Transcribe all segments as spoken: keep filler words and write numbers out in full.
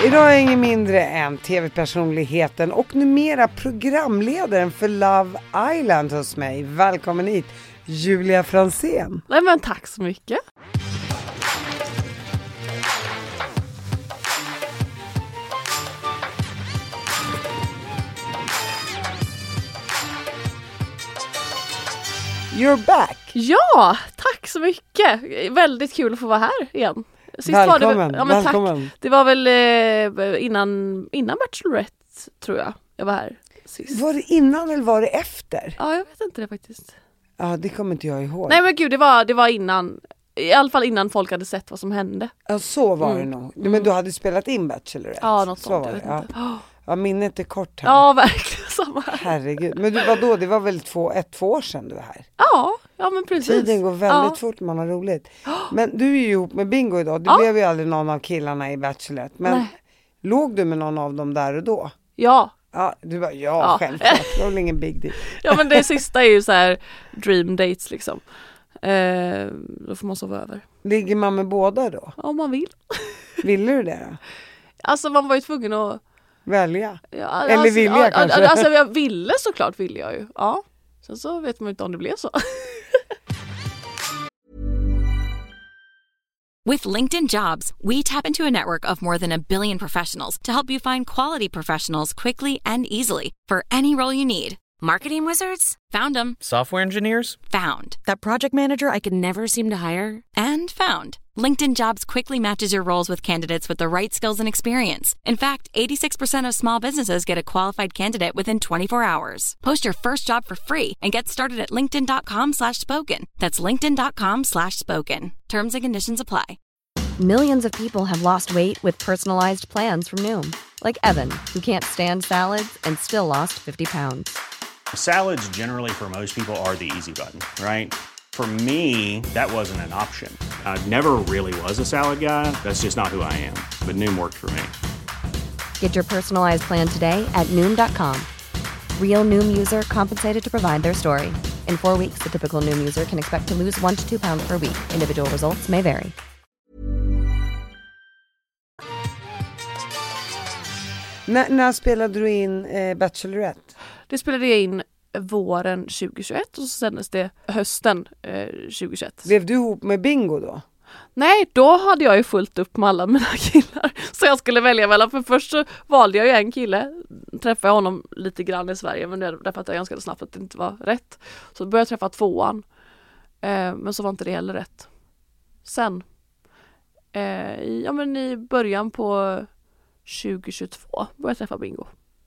Idag är jag ingen mindre än tv-personligheten och numera programledaren för Love Island hos mig. Välkommen hit, Julia Franzén. Nej men tack så mycket. You're back. Ja, tack så mycket. Väldigt kul att få vara här igen. Sist välkommen, var det, ja, men välkommen. Tack. Det var väl eh, innan, innan Bachelorette tror jag jag var här sist. Var det innan eller var det efter? Ja, jag vet inte det faktiskt. Ja, det kommer inte jag ihåg. Nej men gud, det var, det var innan, i alla fall innan folk hade sett vad som hände. Ja, så var mm. det nog. Men du hade spelat in Bachelorette. Ja, något så sånt, var jag det. vet inte. Ja. Ja, minnet är kort här. Ja, verkligen samma här. Herregud. Men du var då, det var väl två, ett, två år sedan du var här? Ja, ja men precis. Tiden går väldigt ja. fort, man har roligt. Men du är ju ihop med Bingo idag. Du ja. blev ju aldrig någon av killarna i Bachelorette. Men Nej. Låg du med någon av dem där och då? Ja. Ja, du var ja, ja. självklart. Det var väl ingen big deal. Ja, men det sista är ju så här dream dates liksom. Eh, då får man sova över. Ligger man med båda då? Om man vill. Ville du det då? Alltså man var ju tvungen att välja. Ja, eller alltså, vilja ja, kanske. Alltså jag ville såklart, ville jag ju. Ja. Sen så vet man inte om det blev så. With LinkedIn Jobs, we tap into a network of more than a billion professionals to help you find quality professionals quickly and easily for any role you need. Marketing wizards? Found them. Software engineers? Found. That project manager I could never seem to hire? And found. LinkedIn Jobs quickly matches your roles with candidates with the right skills and experience. In fact, eighty-six percent of small businesses get a qualified candidate within twenty-four hours. Post your first job for free and get started at linkedin.com slash spoken. That's linkedin.com slash spoken. Terms and conditions apply. Millions of people have lost weight with personalized plans from Noom. Like Evan, who can't stand salads and still lost fifty pounds. Salads generally for most people are the easy button, right? For me, that wasn't an option. I never really was a salad guy. That's just not who I am. But Noom worked for me. Get your personalized plan today at Noom dot com. Real Noom user compensated to provide their story. In four weeks, the typical Noom user can expect to lose one to two pounds per week. Individual results may vary. N- när spelade du in eh, Bachelorette? Det spelade jag in våren tjugohundratjugoett och så sändes det hösten eh, tjugohundratjugoett. Blev du ihop med Bingo då? Nej, då hade jag ju fullt upp med alla mina killar. Så jag skulle välja mellan, för först så valde jag ju en kille. Träffade jag honom lite grann i Sverige, men det, därför att jag ganska snabbt att det inte var rätt. Så började jag träffa tvåan. Eh, men så var inte det heller rätt. Sen, eh, i, ja, men i början på tjugohundratjugotvå började jag träffa Bingo.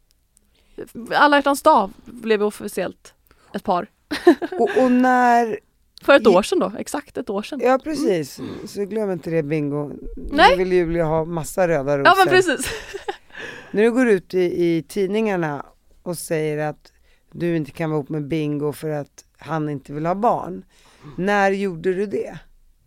Alla hjärtans dag blev officiellt ett par. och, och när... För ett år sedan då, exakt ett år sedan. Ja, precis. Mm. Så glöm inte det, Bingo. Nej. Du vill ju ha massa röda rosor. Ja, men precis. När du går ut i, i tidningarna och säger att du inte kan vara ihop med Bingo för att han inte vill ha barn. När gjorde du det?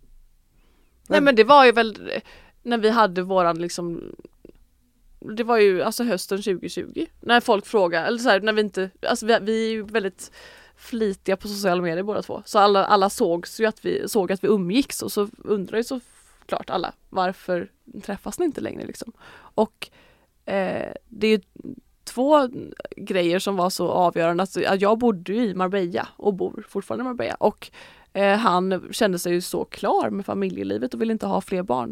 Nej, men det var ju väl när vi hade våran liksom... Det var ju alltså hösten tjugohundratjugo när folk frågar, eller så här, när vi inte, alltså vi, vi är ju väldigt flitiga på sociala medier båda två, så alla, alla sågs ju att vi såg att vi umgicks, och så undrar ju såklart alla, varför träffas ni inte längre liksom? Och eh, det är ju två grejer som var så avgörande, att alltså, jag bodde ju i Marbella och bor fortfarande i Marbella, och eh, han kände sig ju så klar med familjelivet och ville inte ha fler barn,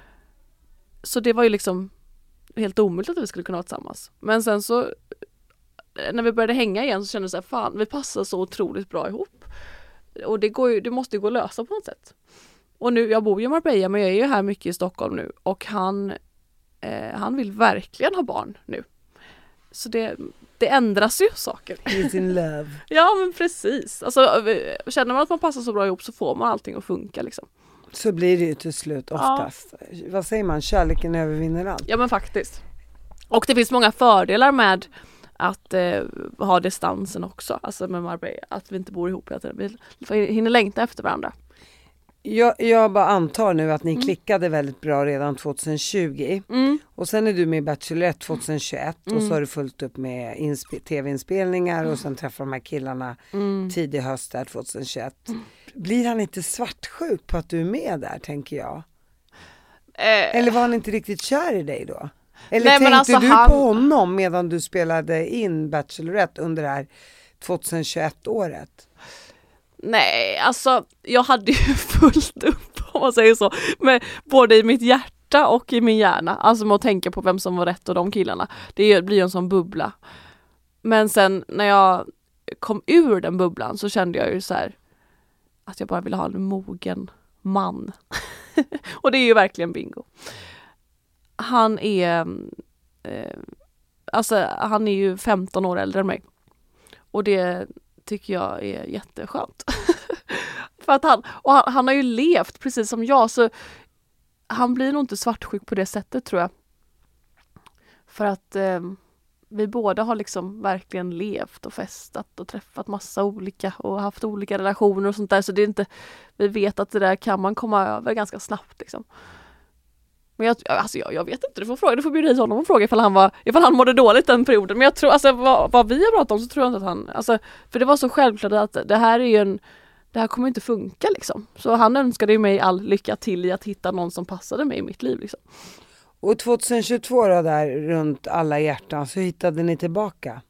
så det var ju liksom helt omöjligt att vi skulle kunna vara tillsammans. Men sen så när vi började hänga igen så kände jag så här, fan, vi passar så otroligt bra ihop. Och det går ju, det måste ju gå att lösa på något sätt. Och nu, jag bor ju i Marbella, men jag är ju här mycket i Stockholm nu, och han eh, han vill verkligen ha barn nu. Så det, det ändras ju saker. He's in love. Ja, men precis. Alltså, känner man att man passar så bra ihop så får man allting att funka liksom. Så blir det ju till slut oftast. Ja. Vad säger man? Kärleken övervinner allt. Ja, men faktiskt. Och det finns många fördelar med att eh, ha distansen också. Alltså med Marbella. Att vi inte bor ihop hela tiden. Vi hinner längta efter varandra. Jag, jag bara antar nu att ni mm. klickade väldigt bra redan tjugohundratjugo. Mm. Och sen är du med i Bachelorette tjugohundratjugoett. Mm. Och så har du fullt upp med insp- tv-inspelningar. Mm. Och sen träffar de här killarna mm. tidig höst där tjugohundratjugoett. Mm. Blir han inte svartsjuk på att du är med där, tänker jag? Eh. Eller var han inte riktigt kär i dig då? Eller Nej, tänkte men alltså du han... på honom medan du spelade in Bachelorette under det här tjugohundratjugoett-året? Nej, alltså jag hade ju fullt upp om man säger så. Med, både i mitt hjärta och i min hjärna. Alltså med att tänka på vem som var rätt och de killarna. Det blir ju en sån bubbla. Men sen när jag kom ur den bubblan så kände jag ju så här att jag bara ville ha en mogen man. Och det är ju verkligen Bingo. Han är eh, alltså han är ju femton år äldre än mig. Och det tycker jag är jätteskönt. För att han, och han, han har ju levt precis som jag, så han blir nog inte svartsjuk på det sättet, tror jag. För att eh, vi båda har liksom verkligen levt och festat och träffat massa olika och haft olika relationer och sånt där, så det är inte, vi vet att det där kan man komma över ganska snabbt liksom. Men jag, alltså jag, jag vet inte, du får fråga, du får bjuda hit honom och fråga ifall han, var, ifall han mådde dåligt den perioden. Men jag tror, alltså vad, vad vi har pratat om så tror jag inte att han, alltså, för det var så självklart att det här är ju en, det här kommer inte funka liksom. Så han önskade ju mig all lycka till i att hitta någon som passade mig i mitt liv liksom. Och tjugohundratjugotvå då, där runt alla hjärtan, så hittade ni tillbaka?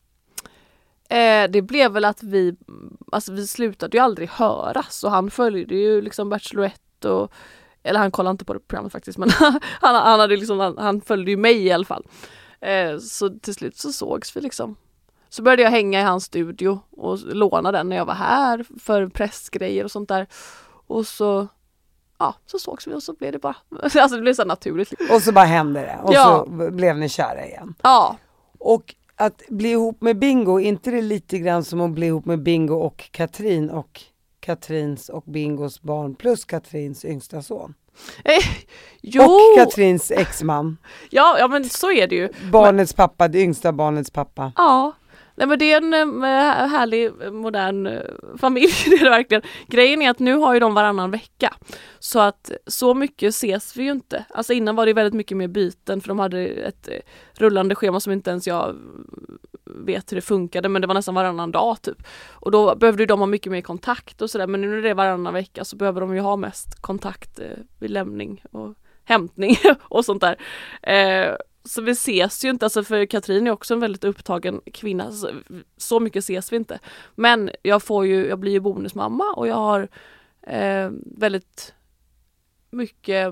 Eh, det blev väl att vi, alltså vi slutade ju aldrig höras, och han följde ju liksom Bachelorette och, eller han kollade inte på det programmet faktiskt, men han, han, hade liksom, han, han följde ju mig i alla fall. Eh, så till slut så sågs vi liksom. Så började jag hänga i hans studio och låna den när jag var här för pressgrejer och sånt där. Och så, ja, så sågs vi och så blev det bara, alltså det blev så naturligt. Och så bara hände det. Och Ja. så blev ni kära igen. Ja. Och att bli ihop med Bingo, inte det lite grann som att bli ihop med Bingo och Katrin och Katrins och Bingos barn plus Katrins yngsta son? Eh, jo. Och Katrins exman. Ja, ja, men så är det ju. Barnets men... pappa, det yngsta barnets pappa. Ja. Nej, men det är en äh, härlig, modern äh, familj, det är det verkligen. Grejen är att nu har ju de varannan vecka. Så att så mycket ses vi ju inte. Alltså innan var det väldigt mycket mer byten, för de hade ett äh, rullande schema som inte ens jag vet hur det funkade, men det var nästan varannan dag typ. Och då behövde de ha mycket mer kontakt och sådär, men nu när det är varannan vecka så behöver de ju ha mest kontakt äh, vid lämning och hämtning och sånt där. Eh, Så vi ses ju inte, alltså för Katrin är också en väldigt upptagen kvinna, så, så mycket ses vi inte. Men jag får ju, jag blir ju bonusmamma och jag har eh, väldigt mycket,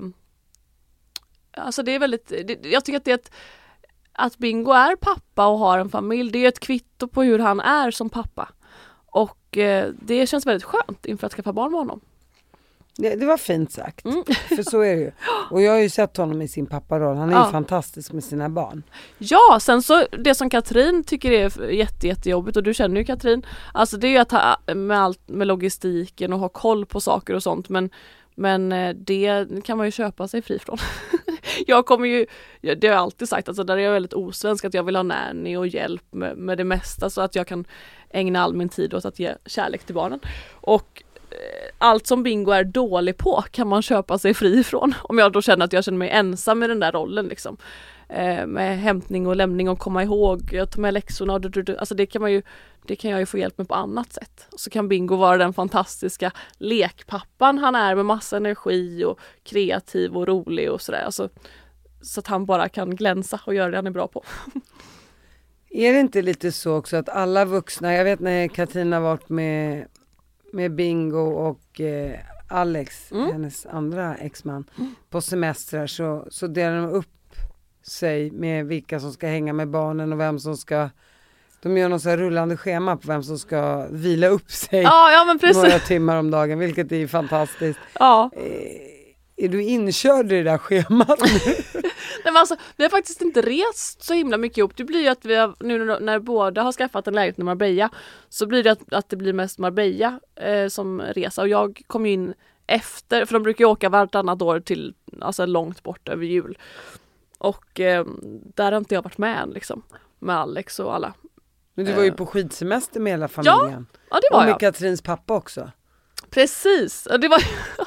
alltså det är väldigt, det, jag tycker att det är ett, att Bingo är pappa och har en familj, det är ett kvitto på hur han är som pappa. Och eh, det känns väldigt skönt inför att skaffa barn med honom. Det, det var fint sagt, Mm. för så är det ju. Och jag har ju sett honom i sin papparoll, han är Ja. ju fantastisk med sina barn. Ja, sen så det som Katrin tycker är jätte, jättejobbigt, och du känner ju Katrin, alltså det är ju att ha med allt med logistiken och ha koll på saker och sånt, men, men det kan man ju köpa sig fri från. Jag kommer ju, det har jag alltid sagt, alltså där är jag väldigt osvensk, att jag vill ha nanny och hjälp med, med det mesta, så att jag kan ägna all min tid åt att ge kärlek till barnen. Och allt som Bingo är dålig på kan man köpa sig fri ifrån. Om jag då känner att jag känner mig ensam i den där rollen liksom. Eh, med hämtning och lämning och komma ihåg, jag tar med läxorna och du, du, du. Alltså det kan man ju, det kan jag ju få hjälp med på annat sätt. Så kan Bingo vara den fantastiska lekpappan han är, med massa energi och kreativ och rolig och sådär. Alltså, så att han bara kan glänsa och göra det han är bra på. Är det inte lite så också att alla vuxna, jag vet när Katrin har varit med med Bingo och eh, Alex, mm. hennes andra exman, mm. på semestrar, så, så delar de upp sig med vilka som ska hänga med barnen och vem som ska, de gör någon så här rullande schema på vem som ska vila upp sig ja, ja, men precis. några timmar om dagen, vilket är fantastiskt. Ja. Eh, är du inkörd i det där schemat? Nej, men alltså, vi har faktiskt inte rest så himla mycket ihop. Det blir ju att vi har, nu när båda har skaffat en lägenhet i Marbella, så blir det att, att det blir mest Marbella eh, som resa. Och jag kom in efter, för de brukar ju åka vartannat år till, alltså långt bort över jul. Och eh, där har inte jag varit med än liksom, med Alex och alla. Men du var ju på skidsemester med hela familjen. Ja, ja det var och med jag. Katrins pappa också. Precis, och det var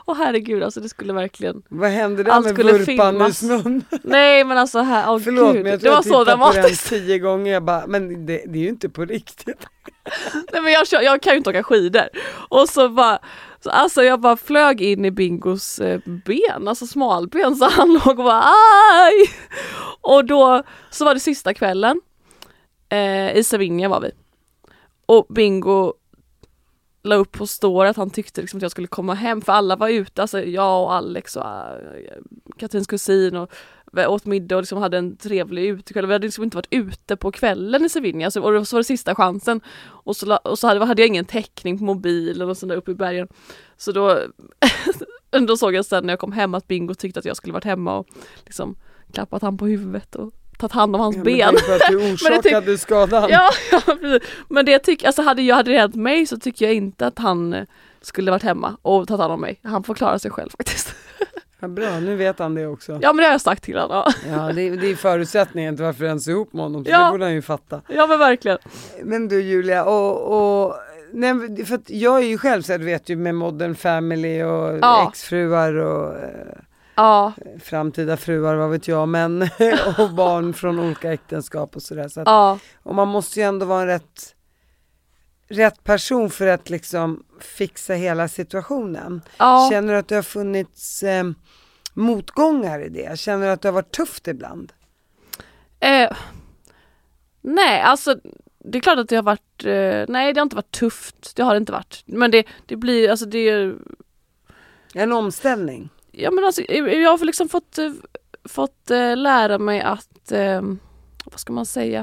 Åh herregud, alltså det skulle verkligen... Vad hände där Allt med skulle vurpan i filmas. snön? Nej men alltså här, åh Förlåt, gud. men jag Det tror var jag så tittat på den dramatiskt. tio gånger. Jag bara, men det, det är ju inte på riktigt. Nej men jag, kör, jag kan ju inte åka skidor. Och så bara, så, alltså jag bara flög in i Bingos eh, ben, alltså smalben, så han låg och bara aj! Och då så var det sista kvällen, eh, i Sevilla var vi. Och Bingo la upp på story att han tyckte liksom att jag skulle komma hem, för alla var ute, alltså jag och Alex och äh, Katrins kusin och åt middag och liksom hade en trevlig utekväll. Vi hade liksom inte varit ute på kvällen i Sevilla, så, och så var det sista chansen. Och så, och så hade, hade jag ingen täckning på mobilen och sånt där uppe i bergen. Så då, då såg jag sen när jag kom hem att Bingo tyckte att jag skulle varit hemma och liksom klappat han på huvudet och tagit hand om hans Ja, ben. men för att du orsakade tyck- skadan. Ja, ja, men det tycker, alltså hade jag hade räddat mig så tycker jag inte att han skulle varit hemma och tagit hand om mig. Han får klara sig själv faktiskt. Ja, bra, nu vet han det också. Ja, men det har jag sagt till honom. Ja, det, det är förutsättningen till varför ens är ihop med honom, så Ja. det borde han ju fatta. Ja, men verkligen. Men du Julia, och, och nej, för att jag är ju själv så här, du vet ju med Modern Family och Ja. exfruar och eh, Ja, framtida fruar, vad vet jag, men och barn från olika äktenskap och sådär. Så att, ja, och man måste ju ändå vara en rätt, rätt person för att liksom fixa hela situationen. ja. Känner du att det har funnits eh, motgångar i det? Känner du att det har varit tufft ibland? Eh, nej, alltså det är klart att det har varit, eh, nej det har inte varit tufft, det har det inte varit. Men det, det blir, alltså det är, En omställning? ja men alltså jag har liksom fått, eh, fått eh, lära mig att, eh, vad ska man säga?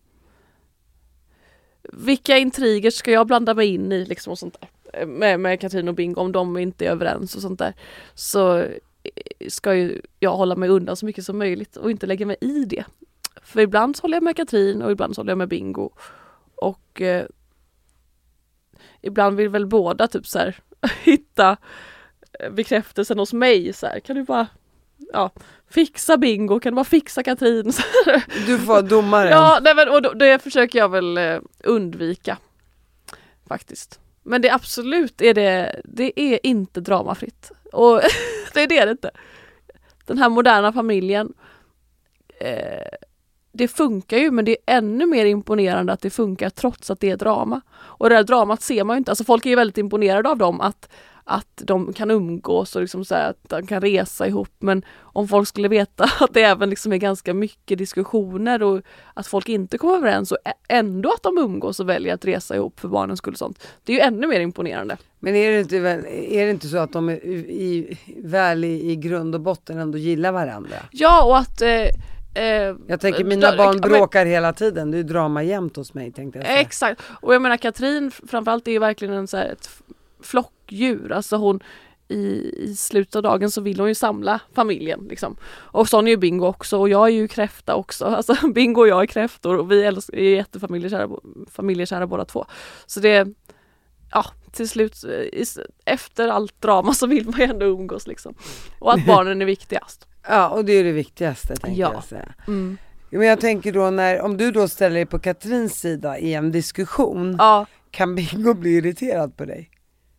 Vilka intriger ska jag blanda mig in i liksom och sånt där. Med, med Katrin och Bingo, om de inte är överens och sånt där. Så ska ju jag hålla mig undan så mycket som möjligt och inte lägga mig i det. För ibland så håller jag med Katrin och ibland så håller jag med Bingo. Och eh, ibland vill väl båda typ så här hitta bekräftelsen hos mig. Så här, kan du bara ja, fixa Bingo? Kan du bara fixa Katrin? Du får vara domare. Ja, nej, men, och då, det försöker jag väl eh, undvika faktiskt. Men det är absolut är det, det är inte dramafritt. Och det är det inte. Den här moderna familjen, eh, det funkar ju, men det är ännu mer imponerande att det funkar trots att det är drama. Och det här dramat ser man ju inte. Alltså folk är ju väldigt imponerade av dem, att, att de kan umgås och liksom så här, att de kan resa ihop. Men om folk skulle veta att det även liksom är ganska mycket diskussioner och att folk inte kommer överens och ändå att de umgås och väljer att resa ihop för barnens skull och sånt. Det är ju ännu mer imponerande. Men är det inte, väl, är det inte så att de är i, väl i, i grund och botten ändå gillar varandra? Ja, och att eh, Eh, jag tänker mina då, barn men, bråkar hela tiden. Det är drama jämt hos mig, tänkte jag säga. Exakt. Och jag menar Katrin framförallt är ju verkligen en så här, ett flockdjur. Alltså hon i, i slutet av dagen så vill hon ju samla familjen liksom. Och sån är ju Bingo också, och jag är ju kräfta också. Alltså Bingo och jag är kräftor och vi är jättefamiljekära familjekära båda två. Så det ja, till slut efter allt drama så vill man ju ändå umgås liksom. Och att barnen är viktigast. Ja, och det är det viktigaste, tänker ja. jag säga. Mm. Men jag tänker då, när, om du då ställer dig på Katrins sida i en diskussion, ja. kan Bingo bli irriterad på dig?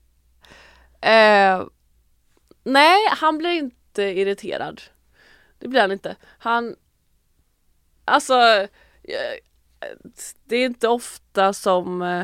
Eh, nej, han blir inte irriterad. Det blir han inte. Han, alltså, det är inte ofta som... Eh,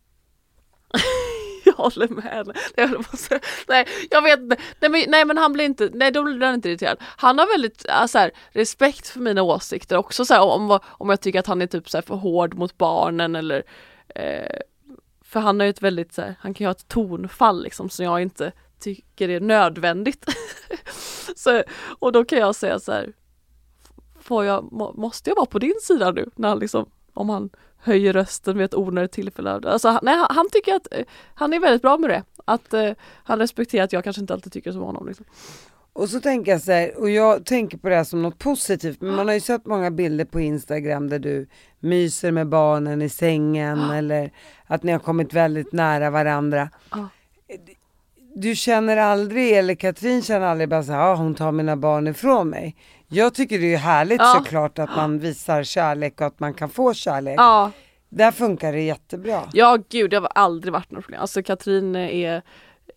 jag håller med henne. Nej, jag vet inte. Nej men, nej, men han blir inte, nej, då blir han inte irriterad. Han har väldigt så här, respekt för mina åsikter också. Så här, om, om jag tycker att han är typ så här, för hård mot barnen. Eller, eh, för han har ju ett väldigt, så här, han kan ju ha ett tonfall liksom, som jag inte tycker är nödvändigt. så, och då kan jag säga så här, får jag, må, måste jag vara på din sida nu? När han liksom, om han höjer rösten vid ett onödigt tillfälle. Alltså, nej, han, han tycker att han är väldigt bra med det. Att uh, han respekterar att jag kanske inte alltid tycker som honom. Liksom. Och så tänker jag så här, och jag tänker på det här som något positivt. Men man har ju sett många bilder på Instagram där du myser med barnen i sängen. Ja. Eller att ni har kommit väldigt nära varandra. Ja. Du känner aldrig, eller Katrin känner aldrig bara så här, ja, hon tar mina barn ifrån mig. Jag tycker det är härligt ja. såklart att man visar kärlek och att man kan få kärlek. Ja. Där funkar det jättebra. Ja, gud, det har aldrig varit något problem. Alltså Katrin är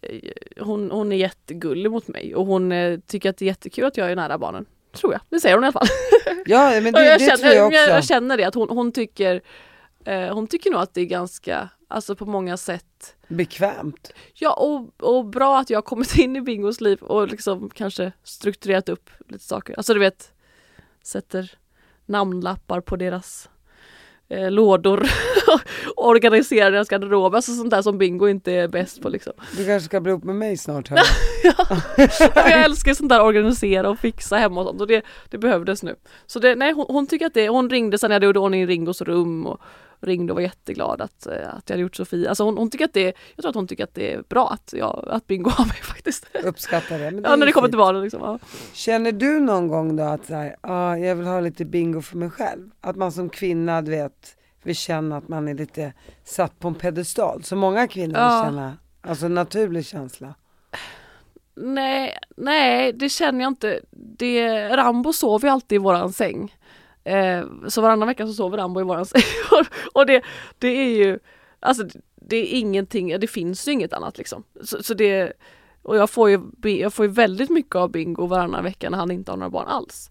hon, hon är jättegullig mot mig och hon eh, tycker att det är jättekul att jag är nära barnen. Tror jag, det säger hon i alla fall. Ja, men det, jag, det känner, tror jag också. Jag, jag känner det, att hon, hon tycker eh, hon tycker nog att det är ganska, alltså på många sätt bekvämt. Ja, och, och bra att jag har kommit in i Bingos liv och liksom kanske strukturerat upp lite saker. Alltså du vet, sätter namnlappar på deras eh, lådor och organiserar deras garderob. Alltså sånt där som Bingo inte är bäst på liksom. Du kanske ska bli upp med mig snart här. Ja, jag älskar sånt där, organisera och fixa hemma och sånt. Och det, det behövdes nu. Så det, nej, hon, hon tycker att det, hon ringde sen jag hade ordning i Ringos rum och ringde och var jätteglad att, att jag hade gjort Sofie. Alltså hon, hon tycker att det, jag tror att hon tycker att det är bra att, jag, att Bingo har mig faktiskt. Uppskattar det. Men det ja, när det kommer fint. till barnen liksom. Ja. Känner du någon gång då att så här, ah, jag vill ha lite Bingo för mig själv? Att man som kvinna, du vet, vill känna att man är lite satt på en pedestal. Så många kvinnor Ja. vill känna, alltså naturlig känsla. Nej, nej, det känner jag inte. Det, Rambo sover ju alltid i våran säng. Eh, så varannan vecka så sover Rambo i våran säng. Och det, det är ju, alltså det är ingenting, det finns ju inget annat liksom. Så, så det, och jag får ju, jag får ju väldigt mycket av Bingo varannan vecka när han inte har några barn alls.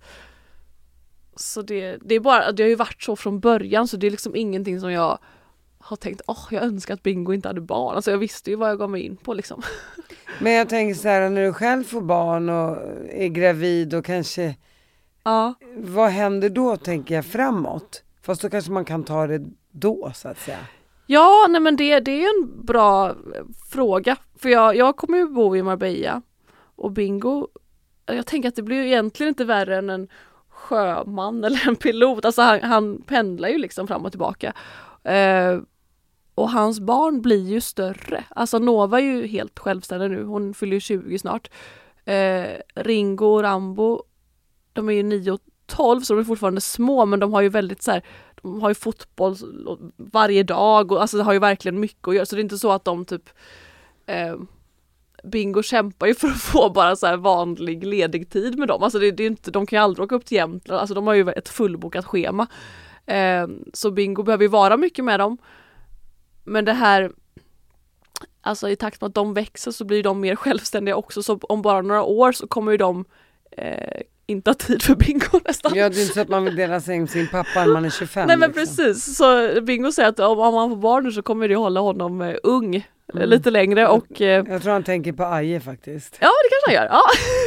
Så det, det är bara, det har ju varit så från början, så det är liksom ingenting som jag har tänkt, åh, oh, jag önskar att Bingo inte hade barn. Alltså jag visste ju vad jag gav mig in på liksom. Men jag tänker så här, när du själv får barn och är gravid och kanske, Ja. vad händer då, tänker jag, framåt? Fast då kanske man kan ta det då, så att säga. Ja, nej men det, det är en bra fråga. För jag, jag kommer ju bo i Marbella. Och Bingo, jag tänker att det blir ju egentligen inte värre än en sjöman eller en pilot. Alltså han, han pendlar ju liksom fram och tillbaka. Eh, och hans barn blir ju större. Alltså Nova är ju helt självständig nu. Hon fyller ju tjugo snart. Eh, Ringo och Rambo, de är ju nio och tolv, så de är fortfarande små, men de har ju väldigt så här, de har ju fotboll varje dag och alltså det har ju verkligen mycket att göra, så det är inte så att de typ eh, Bingo kämpar ju för att få bara så här vanlig ledig tid med dem. Alltså det, det är inte, de kan ju aldrig åka upp till Jämtland, alltså de har ju ett fullbokat schema. Eh, så Bingo behöver ju vara mycket med dem. Men det här, alltså i takt med att de växer så blir de mer självständiga också, så om bara några år så kommer ju de eh, inte ha tid för Bingo nästan. Ja, det är inte så att man vill dela säng med sin pappa när man är tjugofem. Nej men liksom. precis, så Bingo säger att om, om han får barn nu så kommer det hålla honom eh, ung mm. lite längre och... Eh, jag tror han tänker på Aje faktiskt. Ja, det kanske han gör, ja.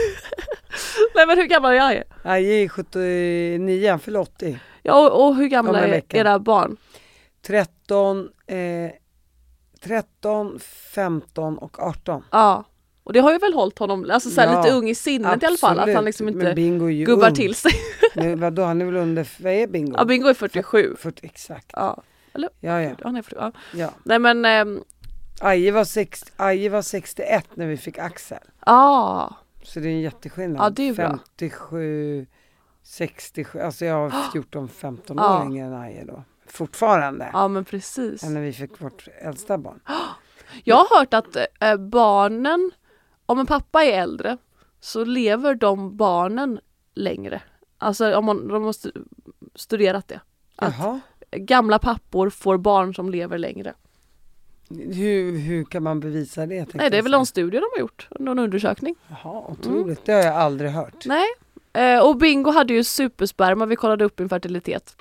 Nej men hur gammal är Aje? Aje är sjuttionio, han fyller åttio. Ja, och, och hur gamla är vecka. era barn? tretton, eh, tretton, femton och arton. Ja, och det har ju väl hållit honom alltså, så här, Ja, lite ung i sinnet absolut. I alla fall. Att han liksom inte gubbar ung. Till sig. Men vadå, han är väl under, vad är Bingo? Ja, Bingo är fyrtiosju. fyrtio, exakt. Ja, eller? Ja, ja. Han är fyrtio, ja. ja. Nej men... Ähm, Aje var, sex, Aje var sextioett när vi fick Axel. Ja. Ah. Så det är en jätteskillnad. Ja, det är bra. femtiosju, sextiosju, alltså jag var fjorton femton ja. år yngre än Aje då. Fortfarande. Ja men precis. Än när vi fick vårt äldsta barn. Jag har hört att äh, barnen, om en pappa är äldre så lever de barnen längre. Alltså om man, de har studerat det. Att Jaha. Gamla pappor får barn som lever längre. Hur, hur kan man bevisa det? Nej, det är väl någon studie de har gjort. Någon undersökning. Jaha, otroligt. Mm. Det har jag aldrig hört. Nej. Eh, och Bingo hade ju supersperma. Vi kollade upp infertilitet.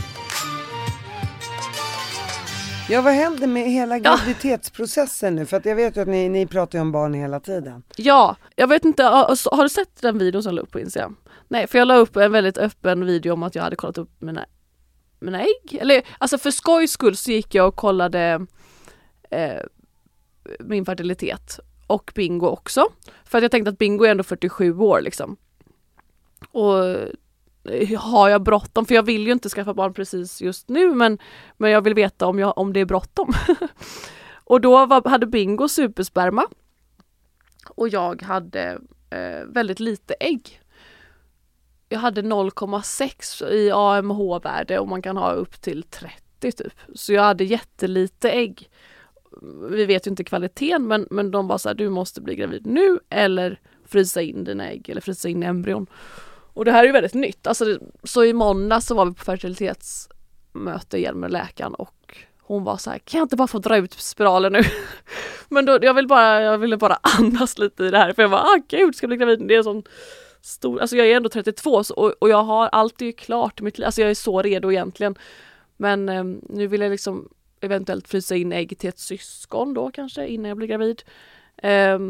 Ja, vad händer med hela graviditetsprocessen nu? För att jag vet ju att ni, ni pratar ju om barn hela tiden. Ja, jag vet inte. Har, har du sett den videon som jag la upp på Instagram? Nej, för jag la upp en väldigt öppen video om att jag hade kollat upp mina, mina ägg. Eller, alltså för skojs skull så gick jag och kollade eh, min fertilitet. Och Bingo också. För att jag tänkte att Bingo är ändå fyrtiosju år liksom. Och har jag bråttom? För jag vill ju inte skaffa barn precis just nu. Men, men jag vill veta om, jag, om det är bråttom. Och då var, hade Bingo supersperma. Och jag hade eh, väldigt lite ägg. Jag hade noll komma sex i A M H-värde. Och man kan ha upp till trettio typ. Så jag hade jättelite ägg. Vi vet ju inte kvaliteten. Men, men de var så här, du måste bli gravid nu. Eller frysa in dina ägg. Eller frysa in embryon. Och det här är ju väldigt nytt. Alltså, så i måndag så var vi på fertilitetsmöte igen med läkaren. Och hon var så här, kan jag inte bara få dra ut spiralen nu? Men då, jag, vill bara, jag ville bara andas lite i det här. För jag var, ah gud, ska jag bli gravid? Det är en sån stor, alltså jag är ändå trettiotvå så, och, och jag har alltid klart i mitt liv. Alltså jag är så redo egentligen. Men eh, nu vill jag liksom eventuellt frysa in ägg till ett syskon då kanske innan jag blir gravid. Eh,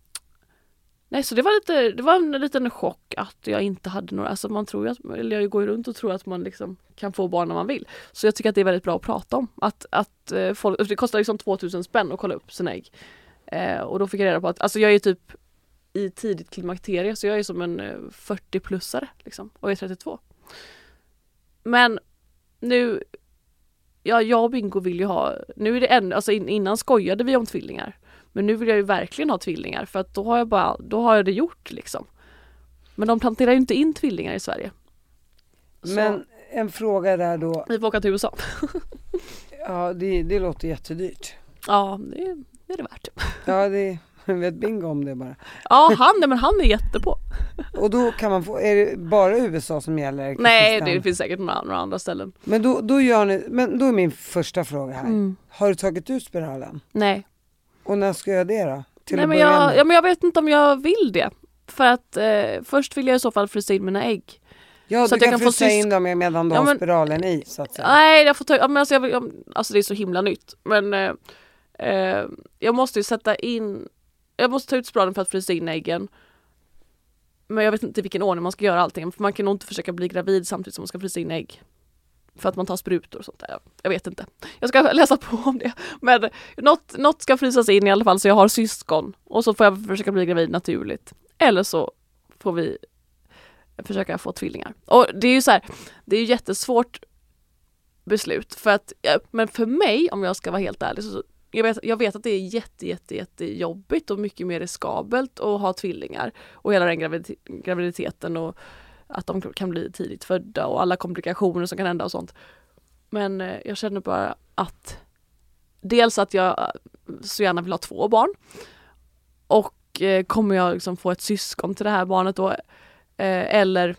nej, så det var lite, det var en liten chock att jag inte hade några, alltså man tror ju att, eller jag går ju runt och tror att man liksom kan få barn när man vill. Så jag tycker att det är väldigt bra att prata om. Att, att eh, folk, det kostar liksom tvåtusen spänn att kolla upp sina ägg. Eh, och då fick jag reda på att, alltså jag är typ i tidigt klimakterie, så jag är som en fyrtio-plussare liksom, och är trettiotvå. Men nu, ja, jag och Bingo vill ju ha, nu är det en, alltså innan skojade vi om tvillingar. Men nu vill jag ju verkligen ha tvillingar, för att då har jag bara, då har jag det gjort liksom. Men de planterar ju inte in tvillingar i Sverige. Så. Men en fråga där då. Vi får åka till U S A. Ja, det, det låter jättedyrt. Ja, det, det är det värt. Ja, det vet Bingo om det bara. Ja, han, men han är jättepå. Och då kan man få, är det bara U S A som gäller? Nej, det finns säkert några, några andra ställen. Men då, då gör ni, men då är min första fråga här. Mm. Har du tagit ut spiralen? Nej. Och när ska jag det då? Till Nej, men jag, ja, men jag vet inte om jag vill det. För att eh, först vill jag i så fall frysa in mina ägg. Ja, så du att jag kan kan frysa få in dem medan du ja, har men, spiralen i, så att säga. Nej, jag får ta, ja, men alltså, jag, jag, alltså det är så himla nytt. Men eh, eh, jag måste ju sätta in, jag måste ta ut spiralen för att frysa in äggen. Men jag vet inte i vilken ordning man ska göra allting. För man kan nog inte försöka bli gravid samtidigt som man ska frysa in ägg. För att man tar sprutor och sånt där. Jag vet inte. Jag ska läsa på om det. Men något, något ska frysas in i alla fall, så jag har syskon. Och så får jag försöka bli gravid naturligt. Eller så får vi försöka få tvillingar. Och det är ju så här, det är ju jättesvårt beslut. För att, men för mig, om jag ska vara helt ärlig, så jag vet, jag vet att det är jätte, jätte, jätte jobbigt och mycket mer riskabelt att ha tvillingar. Och hela den gravid, graviditeten och att de kan bli tidigt födda och alla komplikationer som kan hända och sånt. Men eh, jag känner bara att dels att jag så gärna vill ha två barn. Och eh, kommer jag liksom få ett syskon till det här barnet då? Eh, eller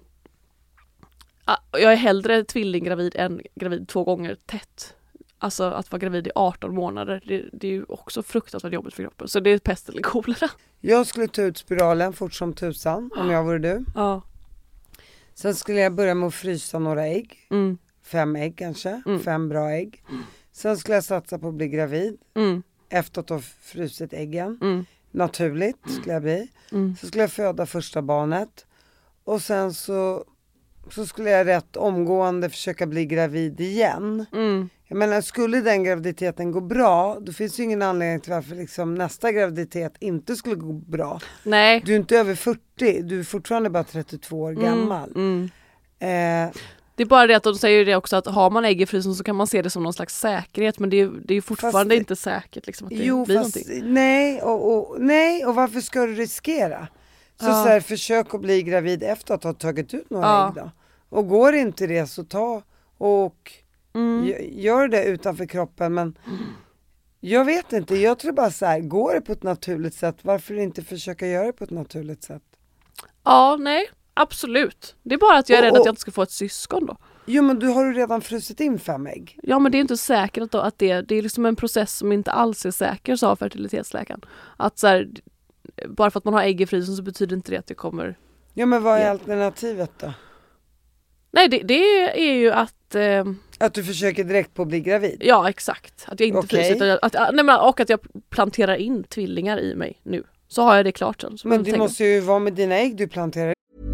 ah, jag är hellre tvillinggravid än gravid två gånger tätt. Alltså att vara gravid i arton månader, det, det är ju också fruktansvärt jobbigt för kroppen. Så det är pest eller kolera. Jag skulle ta ut spiralen fort som tusan, om jag vore du. Ja. Sen skulle jag börja med att frysa några ägg. Mm. Fem ägg kanske. Mm. Fem bra ägg. Mm. Sen skulle jag satsa på att bli gravid. Mm. Efter att ha frusit äggen. Mm. Naturligt skulle jag bli. Mm. Så skulle jag föda första barnet. Och sen så, så skulle jag rätt omgående försöka bli gravid igen. Mm. Jag menar, skulle den graviditeten gå bra, då finns ju ingen anledning till varför liksom nästa graviditet inte skulle gå bra. Nej. Du är inte över fyrtio, du är fortfarande bara trettiotvå år gammal. Mm. Mm. Eh, Det är bara det att de säger det också, att har man ägg i frysen så kan man se det som någon slags säkerhet, men det är, det är fortfarande fast, inte säkert liksom, att det jo, blir fast, någonting. Nej och, och, nej, och varför ska du riskera? Så, Ja. så här, försök att bli gravid efter att ha tagit ut några Ja. ägg då. Och går inte det, så ta och Mm. gör det utanför kroppen, men mm. jag vet inte, jag tror bara så här, går det på ett naturligt sätt, varför inte försöka göra det på ett naturligt sätt? Ja, nej, absolut. Det är bara att jag är Och- rädd att och- jag inte ska få ett syskon då. Jo, men du har ju redan frusit in fem ägg. Ja, men det är inte säkert då att det, det är liksom en process som inte alls är säker, sa fertilitetsläkaren. Att så här, bara för att man har ägg i frysen så betyder inte det att det kommer... Ja, men vad är Ja. alternativet då? Nej, det, det är ju att... Eh, Att du försöker direkt på att bli gravid? ja, exakt. Att jag inte Okej. fryser. Utan att, nej, men, och att jag planterar in tvillingar i mig nu. Så har jag det klart sen. Så Men man det tänker- måste ju vara med dina ägg du planterar.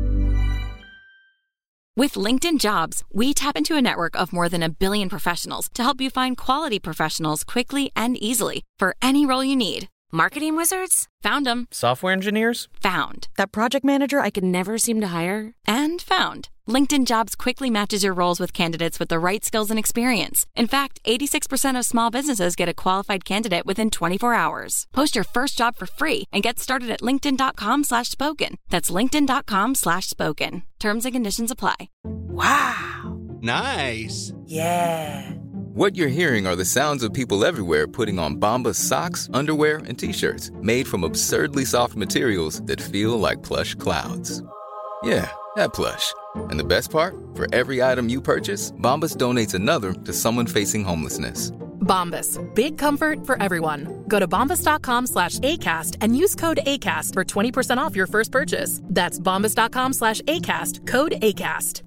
With LinkedIn Jobs, we tap into a network of more than a billion professionals to help you find quality professionals quickly and easily for any role you need. Marketing wizards? Found them. Software engineers? Found. That project manager I could never seem to hire? And found. LinkedIn Jobs quickly matches your roles with candidates with the right skills and experience. In fact, eighty-six percent of small businesses get a qualified candidate within twenty-four hours. Post your first job for free and get started at linkedin.com slash spoken. That's linkedin.com slash spoken. Terms and conditions apply. Wow. Nice. Yeah. What you're hearing are the sounds of people everywhere putting on Bombas socks, underwear, and T-shirts made from absurdly soft materials that feel like plush clouds. Yeah, that plush. And the best part? For every item you purchase, Bombas donates another to someone facing homelessness. Bombas. Big comfort for everyone. Go to bombas.com slash ACAST and use code ACAST for twenty percent off your first purchase. That's bombas.com slash ACAST. Code ACAST.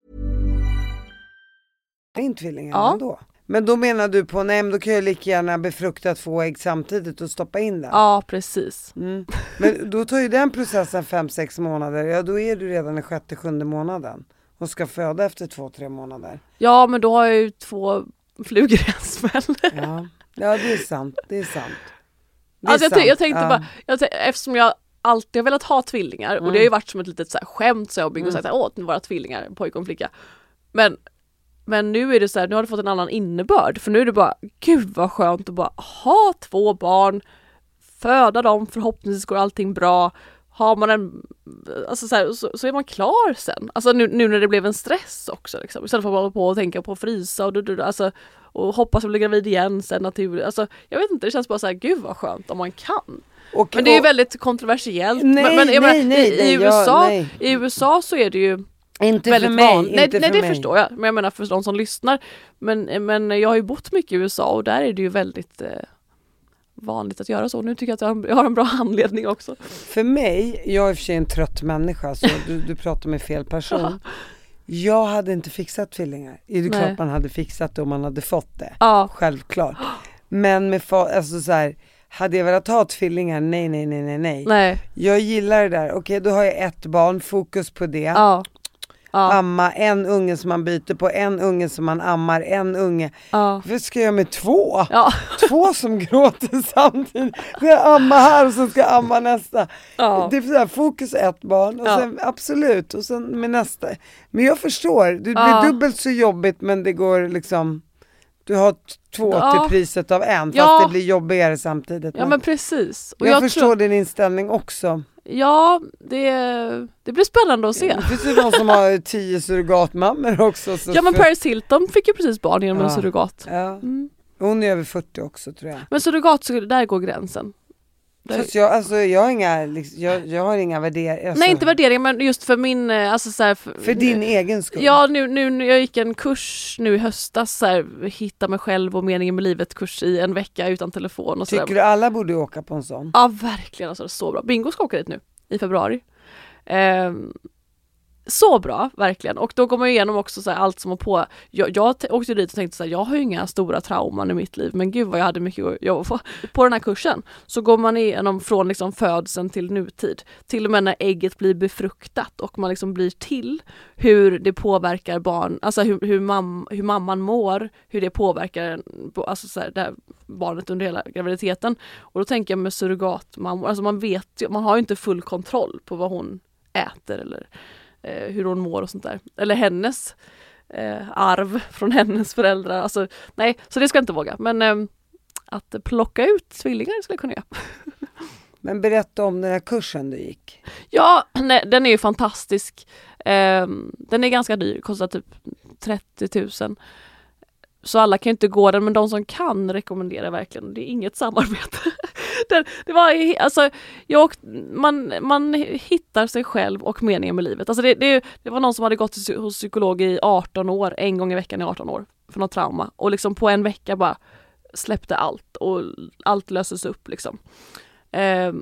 In tvillingar Ja. ändå. Men då menar du på, nej men då kan jag lika gärna befrukta två ägg samtidigt och stoppa in den. Ja, precis. Mm. Men då tar ju den processen fem sex månader. Ja, då är du redan i sjätte, sjunde månaden. Och ska föda efter två, tre månader. Ja, men då har jag ju två flugor i en smäll. Ja. Ja, det är sant. Det är sant. Det är Alltså jag, sant. t- jag tänkte Ja. bara, jag t- eftersom jag alltid har velat ha tvillingar, och det har ju varit som ett litet så här skämt så jag har byggt och sagt, åh, våra tvillingar, en pojke och en flicka. Men Men nu är det så här, nu har det fått en annan innebörd. För nu är det bara, gud vad skönt att bara ha två barn, föda dem, förhoppningsvis går allting bra. Har man en, alltså så, här, så, så är man klar sen. Alltså nu, nu när det blev en stress också. Liksom. Istället för att hålla på och tänka på att frysa och, du, du, alltså, och hoppas att bli gravid igen sen naturligt. Alltså, jag vet inte, det känns bara så här, gud vad skönt om man kan. Och, Men det är ju och- väldigt kontroversiellt. Nej, men, men, jag nej, menar, nej, i, i, nej, USA, ja, nej. I U S A så är det ju Inte väldigt för mig. vanligt. Nej, Inte nej för det mig. förstår jag. Men jag menar för de som lyssnar. Men, men jag har ju bott mycket i U S A och där är det ju väldigt eh, vanligt att göra så. Nu tycker jag att jag har en, jag har en bra anledning också. För mig, jag är i och för sig en trött människa så du, du pratar med fel person. Jag hade inte fixat tvillingar. Det är Nej. klart man hade fixat det om man hade fått det. Ja. Självklart. Men med fa- alltså så här, hade jag velat ha tvillingar? Nej, nej, nej, nej, nej. Nej. Jag gillar det där. Okej, då har jag ett barn, fokus på det. Ja. Ja. Amma, en unge som man byter på, en unge som man ammar, en unge. Ja. Vad ska jag göra med två? Ja. Två som gråter samtidigt. Ska jag amma här och så ska jag amma nästa. Ja. Det är så här, fokus ett barn och Ja. sen absolut och sen med nästa. Men jag förstår, det blir Ja. dubbelt så jobbigt men det går liksom, du har t- två Ja. till priset av en fast Ja. det blir jobbigare samtidigt. Ja men precis. Och jag, jag förstår tror, din inställning också. ja, det, det blir spännande att se. Det finns ju de som har tio surrogatmammor också. Så Ja men för- Paris Hilton fick ju precis barn genom Ja. en surrogat. Ja. Mm. Hon är över fyrtio också tror jag. Men surrogat, så där går gränsen. Där, Fast jag, alltså, jag, har inga, liksom, jag, jag har inga värderingar. Alltså, nej inte värderingar men just för min, eh, alltså så här, för, för din egen skull. Ja, nu, nu, nu jag gick en kurs nu i höstas, så här, hitta mig själv och meningen med livet kurs i en vecka utan telefon och så Tycker där. du alla borde åka på en sån? Ja, verkligen, alltså, det är så bra. Bingo ska åka dit nu i februari. Ehm, så bra, verkligen. Och då går man igenom också så här, allt som var på. Jag, jag t- åkte dit och tänkte så här, jag har ju inga stora trauman i mitt liv, men gud vad jag hade mycket att jobba på. På den här kursen så går man igenom från liksom födseln till nutid, till och med när ägget blir befruktat och man liksom blir till, hur det påverkar barn, alltså hur, hur, mam, hur mamman mår, hur det påverkar alltså så här, det här barnet under hela graviditeten. Och då tänker jag med surrogatmammor, alltså man vet ju, man har ju inte full kontroll på vad hon äter eller Eh, hur hon mår och sånt där. Eller hennes eh, arv från hennes föräldrar. Alltså, nej, så det ska jag inte våga. Men eh, att plocka ut tvillingar skulle jag kunna göra. Men berätta om den här kursen du gick. Ja, nej, den är ju fantastisk. Eh, den är ganska dyr, kostar typ trettio tusen. Så alla kan ju inte gå den, men de som kan rekommenderar verkligen. Det är inget samarbete. det, det var, alltså, jag, man, man hittar sig själv och meningen med livet. Alltså det, det, det var någon som hade gått hos psykolog i arton år, en gång i veckan i arton år, för något trauma. Och liksom på en vecka bara släppte allt och allt löses upp liksom. Um,